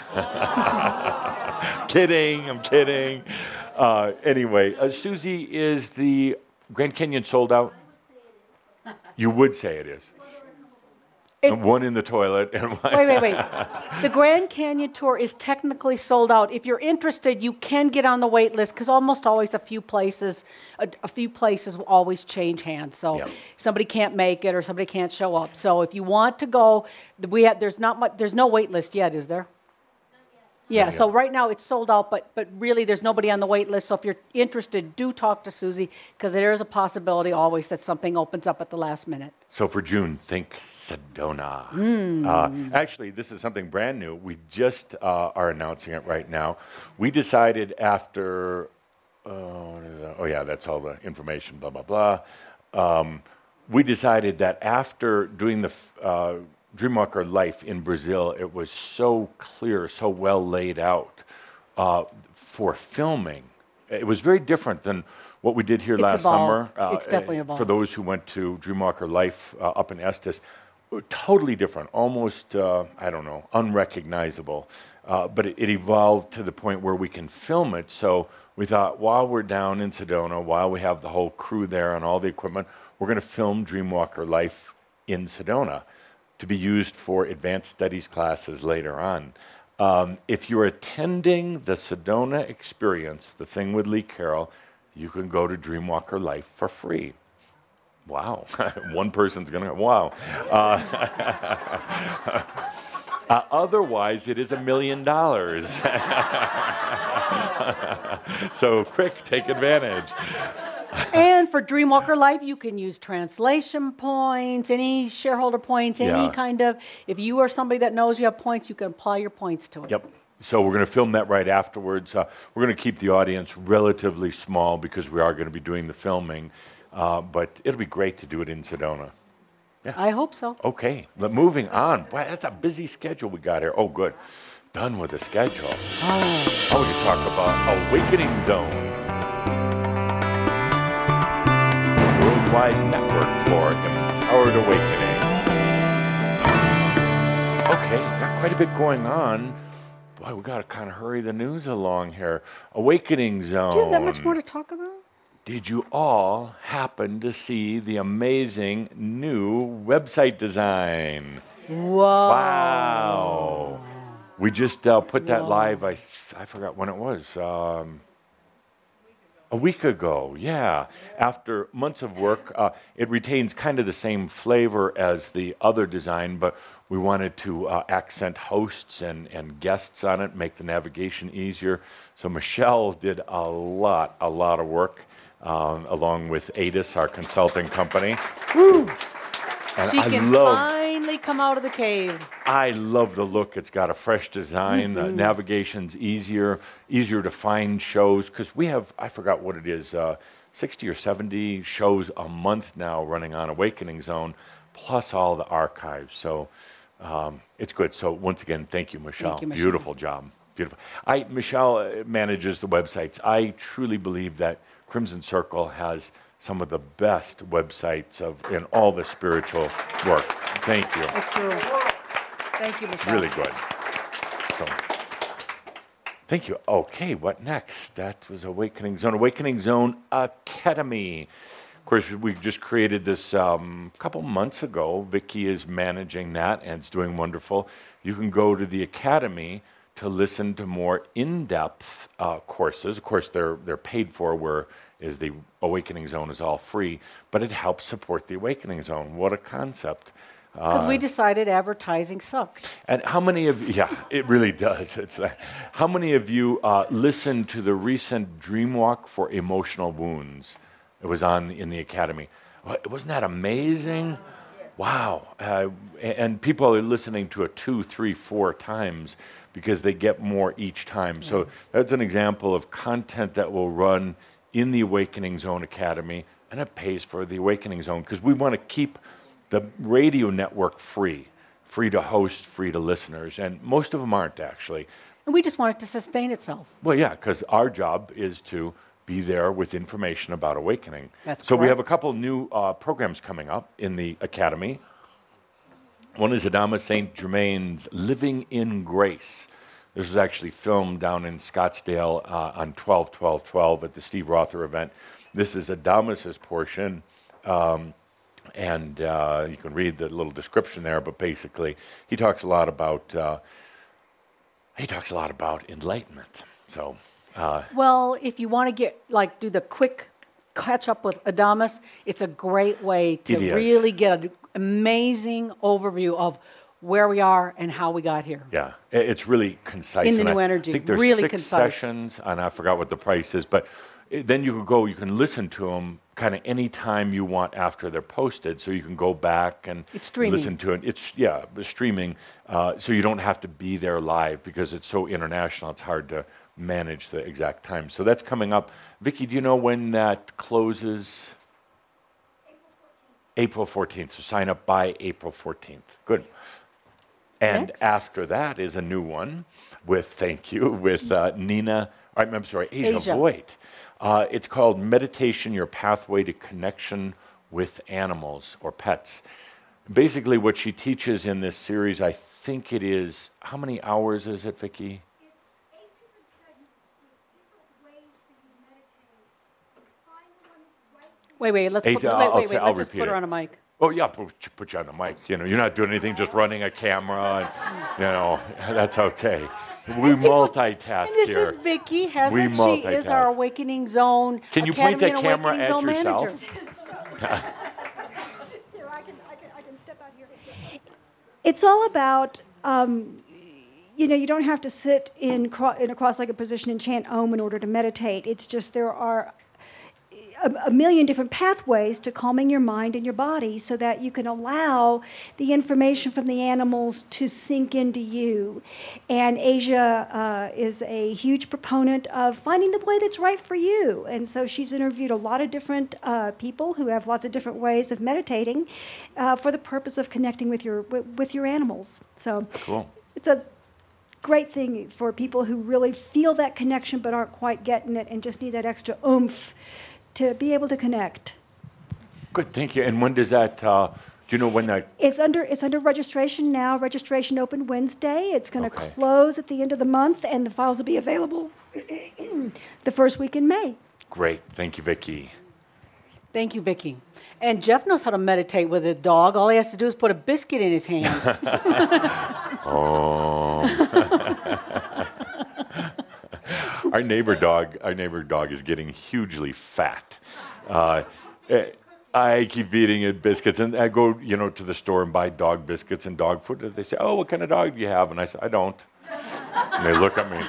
Kidding, I'm kidding. Uh, anyway, uh, Susie, is the Grand Canyon sold out? You would say it is. It- And one in the toilet. And one Wait, wait, wait. The Grand Canyon tour is technically sold out. If you're interested, you can get on the wait list because almost always a few places, a, a few places will always change hands. So Yep. somebody can't make it or somebody can't show up. So if you want to go, we have there's not much. There's no wait list yet, is there? Yeah, Not so yet. right now it's sold out, but but really there's nobody on the wait list. So if you're interested, do talk to Susie because there is a possibility always that something opens up at the last minute. So for June, think Sedona. Hmm. Uh, actually, this is something brand new. We just uh, are announcing it right now. We decided after, uh, what is that? Oh yeah, that's all the information, blah, blah, blah. Um, we decided that after doing the f- uh, Dreamwalker Life in Brazil, it was so clear, so well laid out uh, for filming. It was very different than what we did here It's last evolved. summer. It's definitely evolved. For those who went to Dreamwalker Life uh, up in Estes, totally different, almost, uh, I don't know, unrecognizable. Uh, but it, it evolved to the point where we can film it. So we thought, while we're down in Sedona, while we have the whole crew there and all the equipment, we're going to film Dreamwalker Life in Sedona to be used for advanced studies classes later on. Um, if you're attending the Sedona experience, the thing with Lee Carroll, you can go to Dreamwalker Life for free. Wow, one person's gonna, wow. Uh, uh, otherwise, it is a million dollars. So quick, take advantage. And for Dreamwalker Life, you can use translation points, any shareholder points, any Yeah. kind of, if you are somebody that knows you have points, you can apply your points to it. Yep. So we're going to film that right afterwards. Uh, we're going to keep the audience relatively small because we are going to be doing the filming. Uh, but it'll be great to do it in Sedona. I hope so. Okay, but moving on. Boy, that's a busy schedule we got here. Oh, good. Done with the schedule. Oh, oh we can talk about Awakening Zone. Worldwide network for empowered awakening. Okay, got quite a bit going on. Boy, we got to kind of hurry the news along here. Awakening Zone. Do you have that much more to talk about? Did you all happen to see the amazing new website design? Whoa. Wow. We just uh, put that live, I, th- I forgot when it was. Um, a week ago, yeah. After months of work, uh, it retains kind of the same flavor as the other design, but we wanted to uh, accent hosts and, and guests on it, make the navigation easier. So Michelle did a lot, a lot of work, um, along with ADIS, our consulting company. Woo! And She I can love finally come out of the cave. I love the look. It's got a fresh design. The navigation's easier, easier to find shows because we have, I forgot what it is, uh, sixty or seventy shows a month now running on Awakening Zone, plus all the archives. So um, it's good. So once again, thank you, Michelle. you, Michelle. Beautiful job. Beautiful. I Michelle uh, manages the websites. I truly believe that Crimson Circle has some of the best websites of in all the spiritual work. Thank you. That's true. Thank you, Michelle. Really good. So, thank you. Okay, what next? That was Awakening Zone. Awakening Zone Academy. Of course, we just created this a um, couple months ago. Vicki is managing that, and it's doing wonderful. You can go to the Academy to listen to more in-depth uh, courses. Of course, they're they're paid for, where is the Awakening Zone is all free, but it helps support the Awakening Zone. What a concept. Because we decided advertising sucked. And how many of yeah, it really does. It's uh, how many of you uh, listened to the recent Dreamwalk for Emotional Wounds? It was on in the academy. Wa- Wasn't that amazing? Wow. Uh, a- and people are listening to it two, three, four times because they get more each time. So that's an example of content that will run in the Awakening Zone Academy, and it pays for the Awakening Zone because we want to keep the radio network free, free to host, free to listeners. And most of them aren't actually. And we just want it to sustain itself. Well, yeah, because our job is to be there with information about awakening. That's so we correct. have a couple new uh, programs coming up in the academy. One is Adama Saint Germain's Living in Grace. This was actually filmed down in Scottsdale uh, on twelve twelve twelve at the Steve Rother event. This is Adamas's portion, um, and uh, you can read the little description there. But basically, he talks a lot about uh, he talks a lot about enlightenment. So. Uh, Well, if you want to get, like, do the quick catch up with Adamus, it's a great way to It is. really get an amazing overview of where we are and how we got here. Yeah, i- it's really concise. In the and new I energy, think there's really six concise. sessions, and I forgot what the price is, but i- then you can go, you can listen to them kind of any time you want after they're posted, so you can go back and It's streaming. listen to it. It's, yeah, it's streaming, uh, so you don't have to be there live because it's so international, it's hard to manage the exact time. So that's coming up. Vicki, do you know when that closes? April fourteenth. So sign up by April fourteenth. Good. And Next. after that is a new one with, thank you, with uh, Nina, I'm, I'm sorry, Asia, Asia. Voigt. Uh, it's called Meditation, Your Pathway to Connection with Animals or Pets. Basically what she teaches in this series, I think it is, how many hours is it, Vicki? It's eight different segments with different ways for you to meditate. Find the one that's right for you. Wait, wait, let's Eight, put, uh, wait, I'll wait, say- wait, I'll let's just repeat put her it. on a mic. Oh yeah, put, put you on the mic. You know, you're not doing anything, just running a camera. And, you know, that's okay. We multitask And this here. is Vicki Hesed. We She is our multitask. Awakening Zone Can you Academy point that and camera Awakening at Zone yourself? Manager. Here, I can, I can, I can step out here. It's all about, um, you know, you don't have to sit in, cro- in a cross-legged position and chant Om in order to meditate. It's just there are a, a million different pathways to calming your mind and your body so that you can allow the information from the animals to sink into you. And Asia uh, is a huge proponent of finding the way that's right for you. And so she's interviewed a lot of different uh, people who have lots of different ways of meditating uh, for the purpose of connecting with your with, with your animals. So Cool. it's a great thing for people who really feel that connection but aren't quite getting it and just need that extra oomph to be able to connect. Good, thank you. And when does that, uh, do you know when that, It's under it's under registration now. Registration opened Wednesday. It's going to Okay. close at the end of the month, and the files will be available the first week in May. great, thank you, Vicki. Thank you, Vicki. And Jeff knows how to meditate with a dog. All he has to do is put a biscuit in his hand. Oh. Our neighbor dog, our neighbor dog is getting hugely fat. Uh, eh, I keep feeding it biscuits, and I go, you know, to the store and buy dog biscuits and dog food. They say, "Oh, what kind of dog do you have?" And I say, "I don't." And they look at me.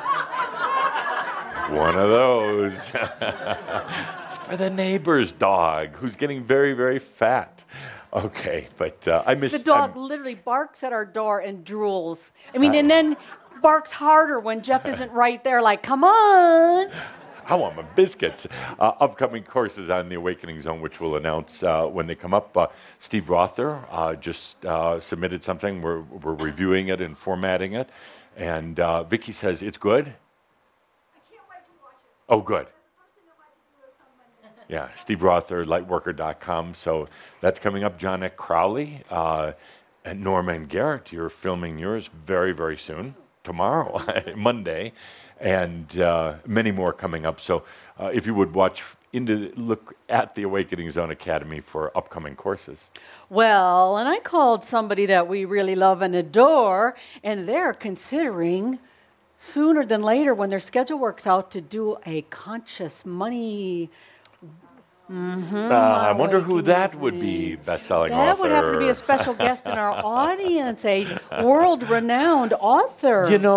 One of those. It's for the neighbor's dog, who's getting very, very fat. Okay, but uh, I miss The dog I'm- literally barks at our door and drools. I mean, and then barks harder when Jeff isn't right there, like, come on. I want my biscuits. Uh, upcoming courses on the Awakening Zone, which we'll announce uh, when they come up. Uh, Steve Rother uh, just uh, submitted something. We're, we're reviewing it and formatting it. And uh, Vicki says, it's good? I can't wait to watch it. Oh, good. That's the first thing I like to do is on Monday. Yeah, Steve Rother, lightworker dot com. So that's coming up. John Eck Crowley uh, and Norman Garrett, you're filming yours very, very soon. Tomorrow, Monday, and uh, many more coming up. So uh, if you would watch into, look at the Awakening Zone Academy for upcoming courses. Well, and I called somebody that we really love and adore, and they're considering sooner than later, when their schedule works out, to do a conscious money. Uh, I wonder who Awakening that would be, Zone. best-selling That author. would happen to be a special guest in our audience, a world-renowned author. You know,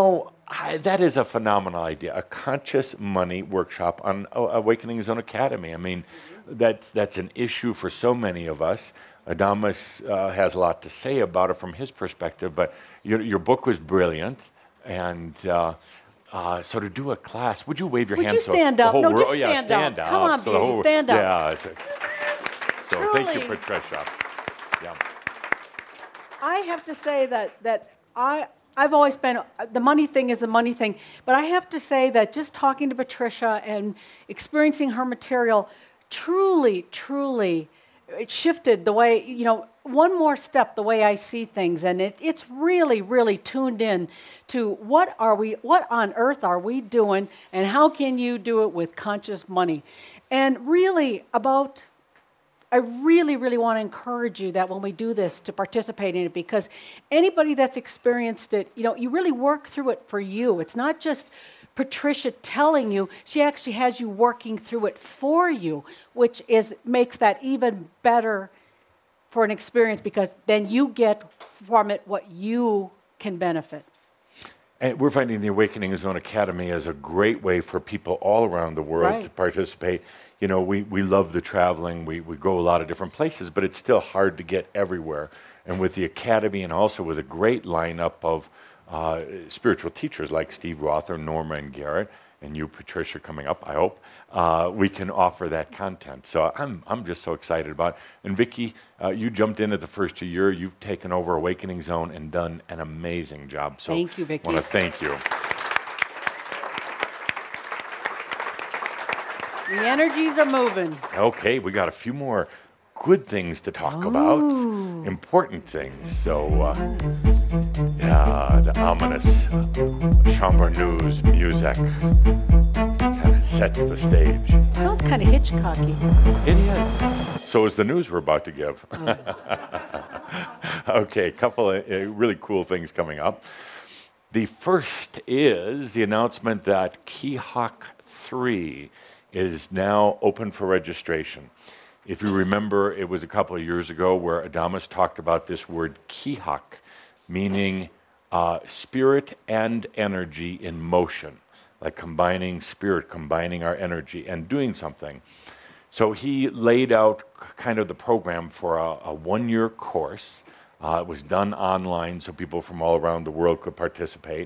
I, that is a phenomenal idea, a conscious money workshop on uh, Awakening Zone Academy. I mean, that's, that's an issue for so many of us. Adamus uh, has a lot to say about it from his perspective, but your, your book was brilliant. And uh, uh, so to do a class, would you wave your Would hand? you so stand the up? whole No, ro- just oh, yeah, stand stand up. up. Come on, so the baby, whole- stand up. Yeah. So, so thank you, Truly. Patricia. Yeah. I have to say that that I I've always been the money thing is the money thing, but I have to say that just talking to Patricia and experiencing her material truly, truly, it shifted the way, you know, one more step the way I see things, and it, it's really, really tuned in to what are we, what on earth are we doing, and how can you do it with conscious money, and really about. I really, really want to encourage you that when we do this to participate in it, because anybody that's experienced it, you know, you really work through it for you. It's not just Patricia telling you; she actually has you working through it for you, which is makes that even better for an experience, because then you get from it what you can benefit. And we're finding the Awakening Zone Academy as a great way for people all around the world Right. to participate. You know, we, we love the traveling, we, we go a lot of different places, but it's still hard to get everywhere. And with the Academy and also with a great lineup of uh, spiritual teachers like Steve Roth or Norma and Garrett, and you, Patricia, coming up, I hope, uh, we can offer that content. So I'm I'm just so excited about it. And Vicki, uh, you jumped in at the first year. You've taken over Awakening Zone and done an amazing job. So Thank you, Vicki. I want to thank you. The energies are moving. Okay, we got a few more good things to talk about, important things. So, uh, yeah, the ominous Chamber News music kind of sets the stage. Sounds kind of Hitchcocky. It is. So is the news we're about to give. Okay, a couple of uh, really cool things coming up. The first is the announcement that Keyhawk three is now open for registration. If you remember, it was a couple of years ago where Adamus talked about this word Keyhawk, meaning uh, spirit and energy in motion, like combining spirit, combining our energy, and doing something. So he laid out k- kind of the program for a, a one-year course. Uh, it was done online, so people from all around the world could participate.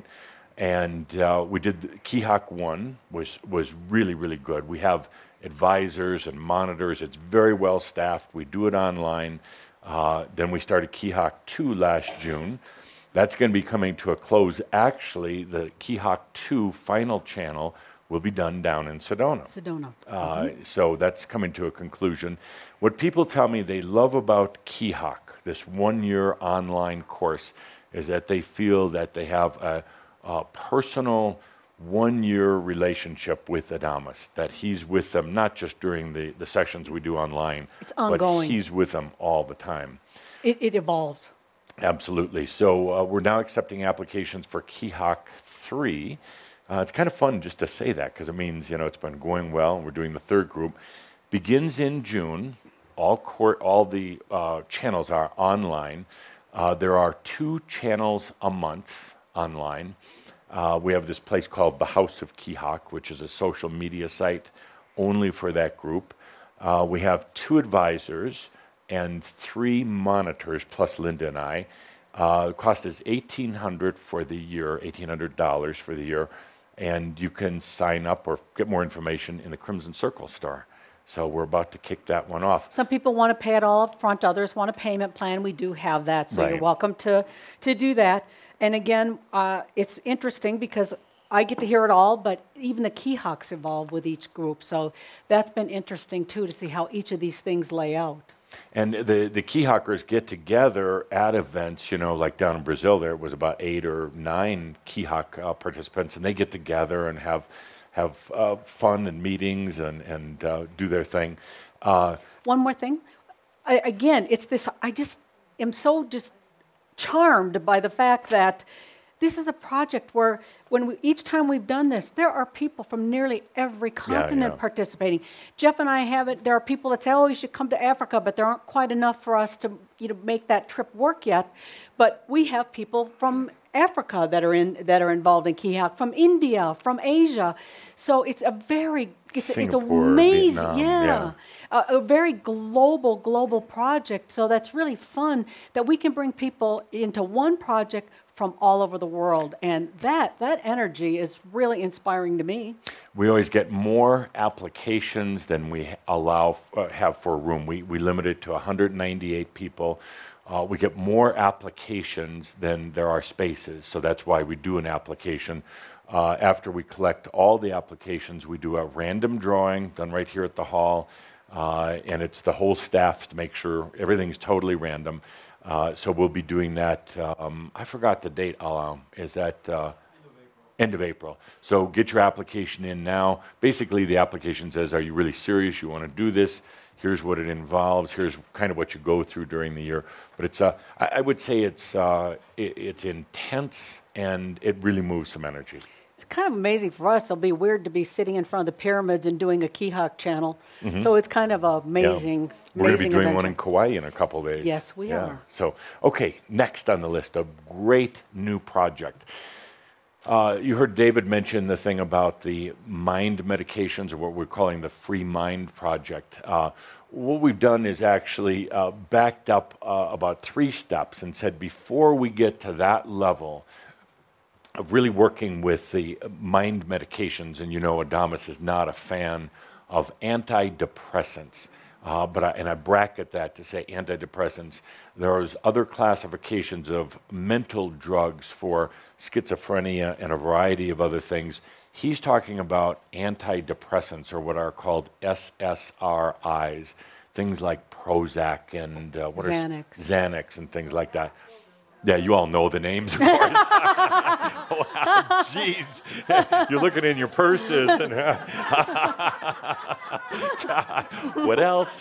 And uh, we did the- Keyhawk one was was really really good. We have advisors and monitors. It's very well staffed. We do it online. Uh, then we started Keyhawk two last June. That's going to be coming to a close. Actually, the Keyhawk two final channel will be done down in Sedona. Sedona. Uh, So that's coming to a conclusion. What people tell me they love about Keyhawk, this one-year online course, is that they feel that they have a, a personal one-year relationship with Adamus, that he's with them not just during the, the sessions we do online, It's ongoing. but he's with them all the time. It, it evolves. Absolutely. So uh, we're now accepting applications for Keyhawk three. Uh, it's kind of fun just to say that because it means, you know, it's been going well, and we're doing the third group. Begins in June. All court, all the uh, channels are online. Uh, there are two channels a month online. Uh, we have this place called the House of Keyhawk, which is a social media site only for that group. Uh, we have two advisors and three monitors, plus Linda and I. Uh, the cost is eighteen hundred dollars for the year, eighteen hundred dollars for the year, and you can sign up or get more information in the Crimson Circle store. So we're about to kick that one off. Some people want to pay it all up front. Others want a payment plan. We do have that, so Right. you're welcome to, to do that. And again, uh, it's interesting because I get to hear it all, but even the Keyhawks evolve with each group. So that's been interesting, too, to see how each of these things lay out. And the, the Keyhawkers get together at events, you know, like down in Brazil, there was about eight or nine Keyhawk uh, participants, and they get together and have have uh, fun and meetings and, and uh, do their thing. Uh, One more thing. I, again, it's this, I just am so just charmed by the fact that this is a project where when we, each time we've done this, there are people from nearly every continent yeah. participating. Jeff and I have it. There are people that say, oh, you should come to Africa, but there aren't quite enough for us to you know, make that trip work yet. But we have people from Africa that are in that are involved in Kihak, from India, from Asia. So it's a very it's, a, it's Singapore, amazing, Vietnam, yeah, yeah. A, a very global global project. So that's really fun that we can bring people into one project from all over the world, and that that energy is really inspiring to me. We always get more applications than we ha- allow uh, have for a room. We we limit it to one hundred ninety-eight people. Uh, we get more applications than there are spaces, so that's why we do an application. Uh, after we collect all the applications, we do a random drawing done right here at the hall, uh, and it's the whole staff to make sure everything's totally random. Uh, so we'll be doing that. Um, I forgot the date, Alam. Is that uh, end of April? So get your application in now. Basically, the application says, are you really serious? You want to do this? Here's what it involves. Here's kind of what you go through during the year. But it's, uh, I, I would say it's, uh, it, it's intense, and it really moves some energy. It's kind of amazing for us. It'll be weird to be sitting in front of the pyramids and doing a Kihak channel. So it's kind of amazing. Yeah. We're going to be amazing doing one adventure. in Kauai in a couple of days. Yes, we are. So, okay, next on the list, a great new project. Uh, you heard David mention the thing about the mind medications, or what we're calling the Free Mind Project. Uh, what we've done is actually uh, backed up uh, about three steps and said before we get to that level of really working with the mind medications, and you know Adamus is not a fan of antidepressants. Uh, but I, and I bracket that to say antidepressants. There's other classifications of mental drugs for schizophrenia and a variety of other things. He's talking about antidepressants, or what are called S S R Is, things like Prozac and uh, what Xanax. are Xanax and things like that. Yeah, you all know the names, of course. Wow, jeez. You're looking in your purses and God, what else?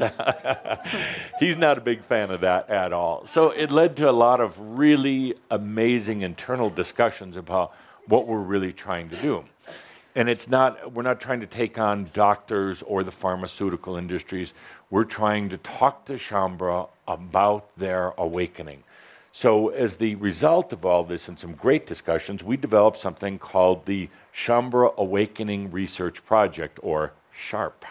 He's not a big fan of that at all. So it led to a lot of really amazing internal discussions about what we're really trying to do. And it's not, we're not trying to take on doctors or the pharmaceutical industries. We're trying to talk to Shaumbra about their awakening. So as the result of all this and some great discussions, we developed something called the Shaumbra Awakening Research Project, or SHARP.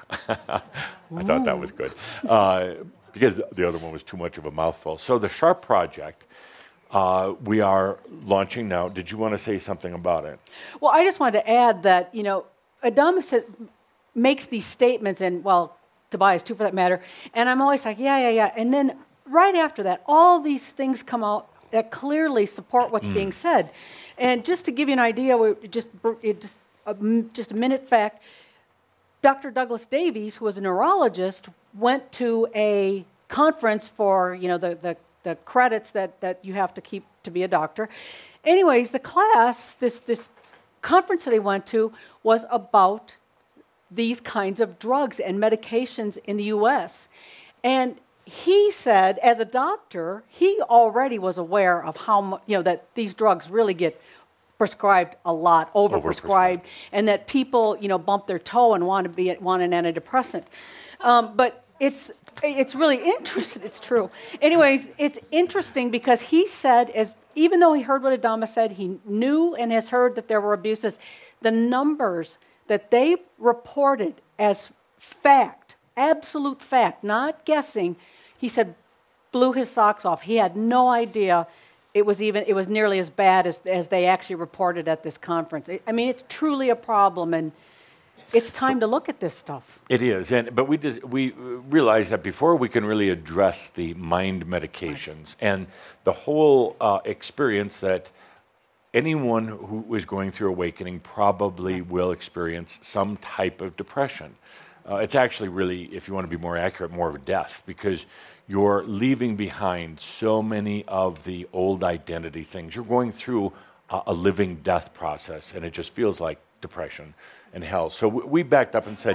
I thought that was good, uh, because the other one was too much of a mouthful. So the SHARP project, uh, we are launching now. Did you want to say something about it? Well, I just wanted to add that, you know, Adamus ha- makes these statements, and, well, Tobias too for that matter, and I'm always like, yeah, yeah, yeah. And then right after that, all these things come out that clearly support what's mm. being said. And just to give you an idea, we just, it just, a, just a minute fact, Doctor Douglas Davies, who was a neurologist, went to a conference for, you know, the, the, the credits that, that you have to keep to be a doctor. Anyways, the class, this, this conference that he went to was about these kinds of drugs and medications in the U S. And he said, as a doctor, he already was aware of how much, you know, that these drugs really get prescribed a lot, overprescribed, and that people, you know, bump their toe and want to be want an antidepressant. Um, but it's it's really interesting. It's true. Anyways, it's interesting because he said, as even though he heard what Adamus said, he knew and has heard that there were abuses. The numbers that they reported as fact, absolute fact, not guessing, he said, blew his socks off. He had no idea it was even it was nearly as bad as as they actually reported at this conference. It, I mean, it's truly a problem, and it's time to look at this stuff. It is, and but we just, we realize that before we can really address the mind medications right. and the whole uh, experience that anyone who is going through awakening probably will experience some type of depression. Uh, it's actually really, if you want to be more accurate, more of a death, because you're leaving behind so many of the old identity things. You're going through a, a living death process, and it just feels like depression and hell. So we, we backed up and said,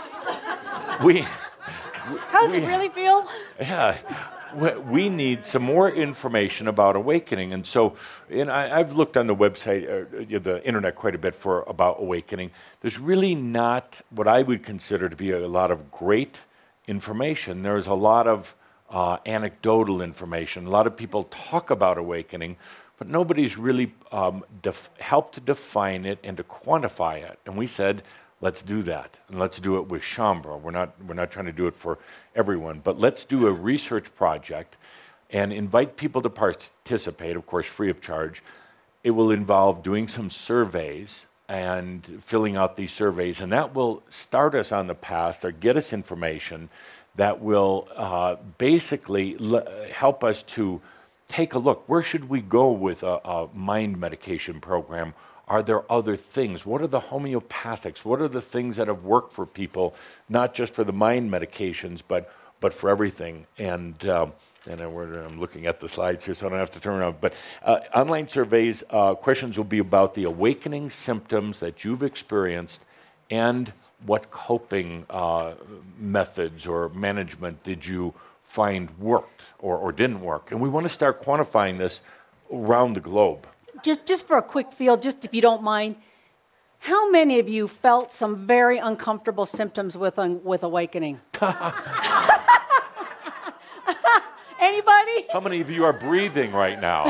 we... How does we, it really feel? Yeah. We need some more information about awakening. And so and I, I've looked on the website, uh, the internet quite a bit for about awakening. There's really not what I would consider to be a lot of great information. There's a lot of uh, anecdotal information. A lot of people talk about awakening, but nobody's really um, def- helped to define it and to quantify it. And we said, let's do that, and let's do it with Shaumbra. We're not, we're not trying to do it for everyone, but let's do a research project and invite people to participate, of course, free of charge. It will involve doing some surveys and filling out these surveys, and that will start us on the path or get us information that will uh, basically l- help us to take a look. Where should we go with a, a mind medication program? Are there other things? What are the homeopathics? What are the things that have worked for people, not just for the mind medications, but but for everything? And um, and I, I'm looking at the slides here, so I don't have to turn around. But uh, online surveys, uh, questions will be about the awakening symptoms that you've experienced and what coping uh, methods or management did you find worked or, or didn't work. And we want to start quantifying this around the globe. Just, just for a quick feel, just if you don't mind, how many of you felt some very uncomfortable symptoms with un, with awakening? Anybody? How many of you are breathing right now?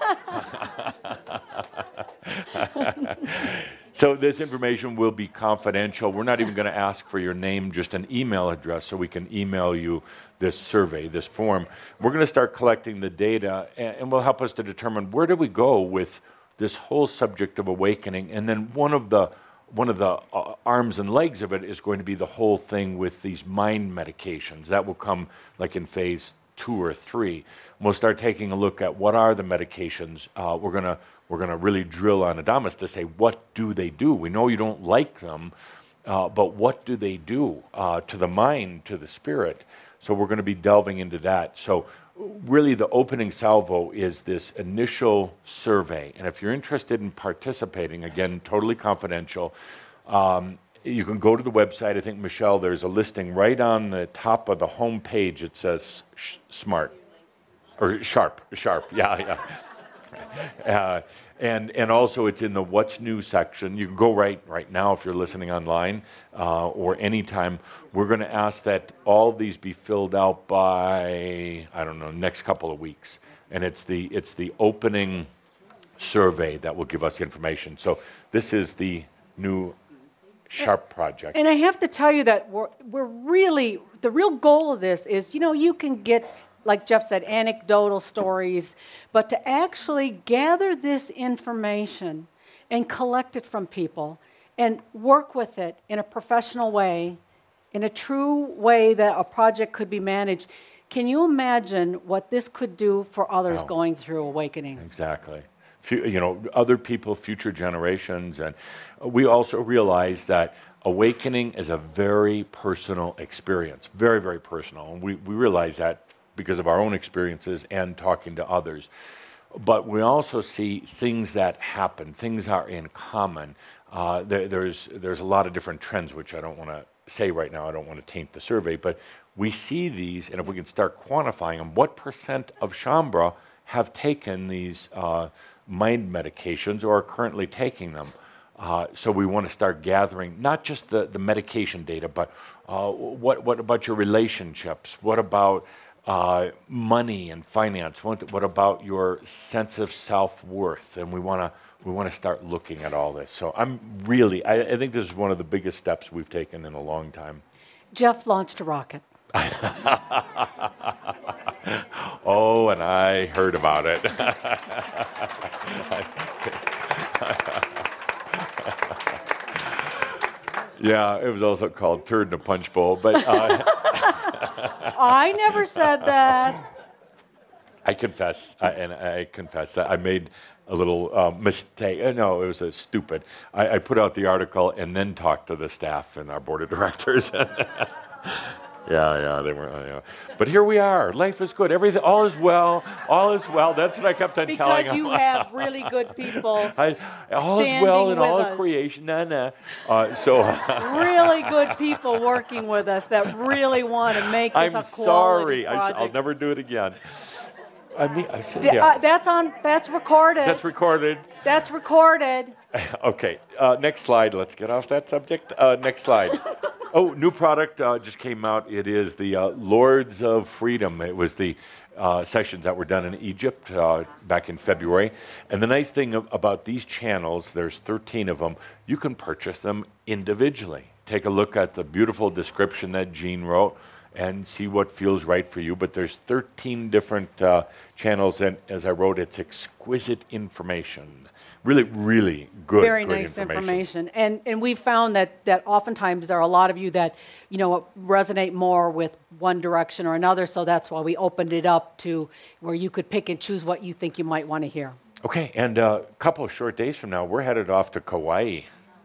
So this information will be confidential. We're not even going to ask for your name, just an email address so we can email you this survey, this form. We're going to start collecting the data, and, and will help us to determine where do we go with this whole subject of awakening. And then one of the one of the uh, arms and legs of it is going to be the whole thing with these mind medications. That will come like in phase two or three. We'll start taking a look at what are the medications. Uh, we're going to We're going to really drill on Adamus to say, what do they do? We know you don't like them, uh, but what do they do uh, to the mind, to the spirit? So we're going to be delving into that. So really the opening salvo is this initial survey. And if you're interested in participating, again, totally confidential, um, you can go to the website. I think, Michelle, there's a listing right on the top of the home page. It says sh- SMART, or SHARP, SHARP, yeah, yeah. Uh, and and also it's in the What's New section. You can go right right now if you're listening online uh, or anytime. We're going to ask that all these be filled out by, I don't know, next couple of weeks. And it's the it's the opening survey that will give us information. So this is the new SHARP project. And I have to tell you that we're, we're really, the real goal of this is, you know, you can get, like Jeff said, anecdotal stories, but to actually gather this information and collect it from people and work with it in a professional way, in a true way that a project could be managed. Can you imagine what this could do for others Wow. going through awakening? Exactly. Fu- You know, other people, future generations, and we also realize that awakening is a very personal experience, very, very personal, and we, we realize that because of our own experiences and talking to others. But we also see things that happen, things are in common. Uh, there, there's, there's a lot of different trends, which I don't want to say right now, I don't want to taint the survey, but we see these, and if we can start quantifying them, what percent of Shaumbra have taken these uh, mind medications or are currently taking them? Uh, so we want to start gathering not just the, the medication data, but uh, what, what about your relationships? What about uh, money and finance? What, what about your sense of self-worth? And we want to we want to start looking at all this. So I'm really, I, I think this is one of the biggest steps we've taken in a long time. Jeff launched a rocket. Oh, and I heard about it. Yeah, it was also called Turd in a Punch Bowl, but uh, I never said that. I confess, I, and I confess that I made a little uh, mistake. Uh, no, it was a stupid. I, I put out the article and then talked to the staff and our board of directors. Yeah, yeah, they were. Uh, yeah. But here we are. Life is good. Everything, all is well. All is well. That's what I kept on telling Because them. you have really good people, I, all is well in standing all with of us. creation. Nah, nah. Uh, so really good people working with us that really want to make this I'm a quality sorry. I sh- project. I'll never do it again. I mean, I said, D- yeah. uh, that's on. That's recorded. That's recorded. That's recorded. Okay. Uh, next slide. Let's get off that subject. Uh, next slide. Oh, new product uh, just came out. It is the uh, Lords of Freedom. It was the uh, sessions that were done in Egypt uh, back in February. And the nice thing ab- about these channels, there's thirteen of them, you can purchase them individually. Take a look at the beautiful description that Gene wrote and see what feels right for you. But there's thirteen different uh, channels, and as I wrote, it's exquisite information. Really, really good, Very good nice information. information. And and we found that that oftentimes there are a lot of you that, you know, resonate more with one direction or another, so that's why we opened it up to where you could pick and choose what you think you might want to hear. Okay, and a couple of short days from now, we're headed off to Kauai.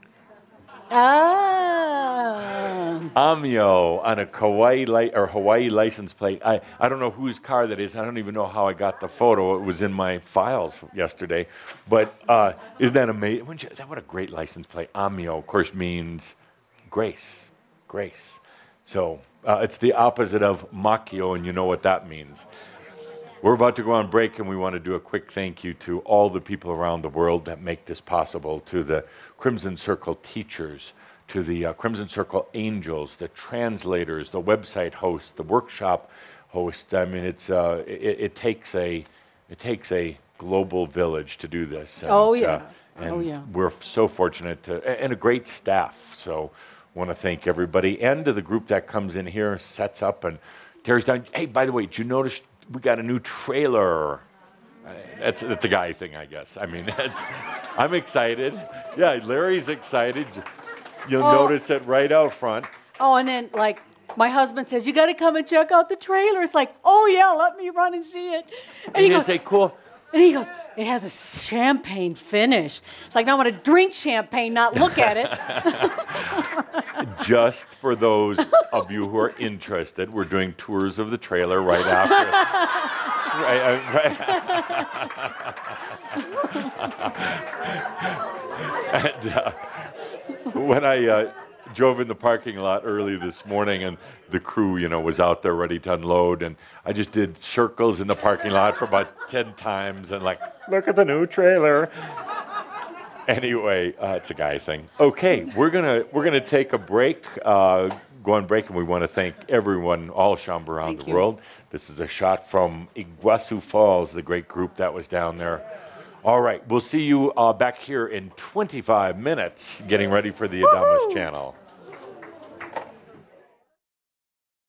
Ah. Amio on a Kauai li- or Hawaii license plate. I, I don't know whose car that is. I don't even know how I got the photo. It was in my files yesterday. But uh, isn't that amazing? Wouldn't you- that what a great license plate. Amio, of course, means grace. Grace. So uh, it's the opposite of Makio, and you know what that means. We're about to go on break, and we want to do a quick thank you to all the people around the world that make this possible, to the Crimson Circle teachers, to the uh, Crimson Circle angels, the translators, the website hosts, the workshop hosts. I mean, it's uh, it, it takes a it takes a global village to do this. And, Oh, yeah. uh, and Oh, yeah. we're so fortunate to, a- and a great staff. So, want to thank everybody, and to the group that comes in here, sets up, and tears down. Hey, by the way, did you notice we got a new trailer? Uh, That's that's a guy thing, I guess. I mean, it's, I'm excited. Yeah, Larry's excited. You'll Oh. notice it right out front. Oh, and then like my husband says, you got to come and check out the trailer. It's like, oh yeah, let me run and see it. And, And he you goes, say, cool. and he goes, it has a champagne finish. It's like, now I'm going to drink champagne, not look at it. Just for those of you who are interested, we're doing tours of the trailer right after. right, uh, right. and, uh, when I uh, drove in the parking lot early this morning, and the crew, you know, was out there ready to unload, and I just did circles in the parking lot for about ten times, and like, look at the new trailer. Anyway, uh, it's a guy thing. Okay, we're gonna we're gonna take a break. Uh, go on break, and we want to thank everyone, all Shamba around Thank the you. world. This is a shot from Iguazu Falls, the great group that was down there. All right, we'll see you uh, back here in twenty-five minutes, getting ready for the Adamas channel.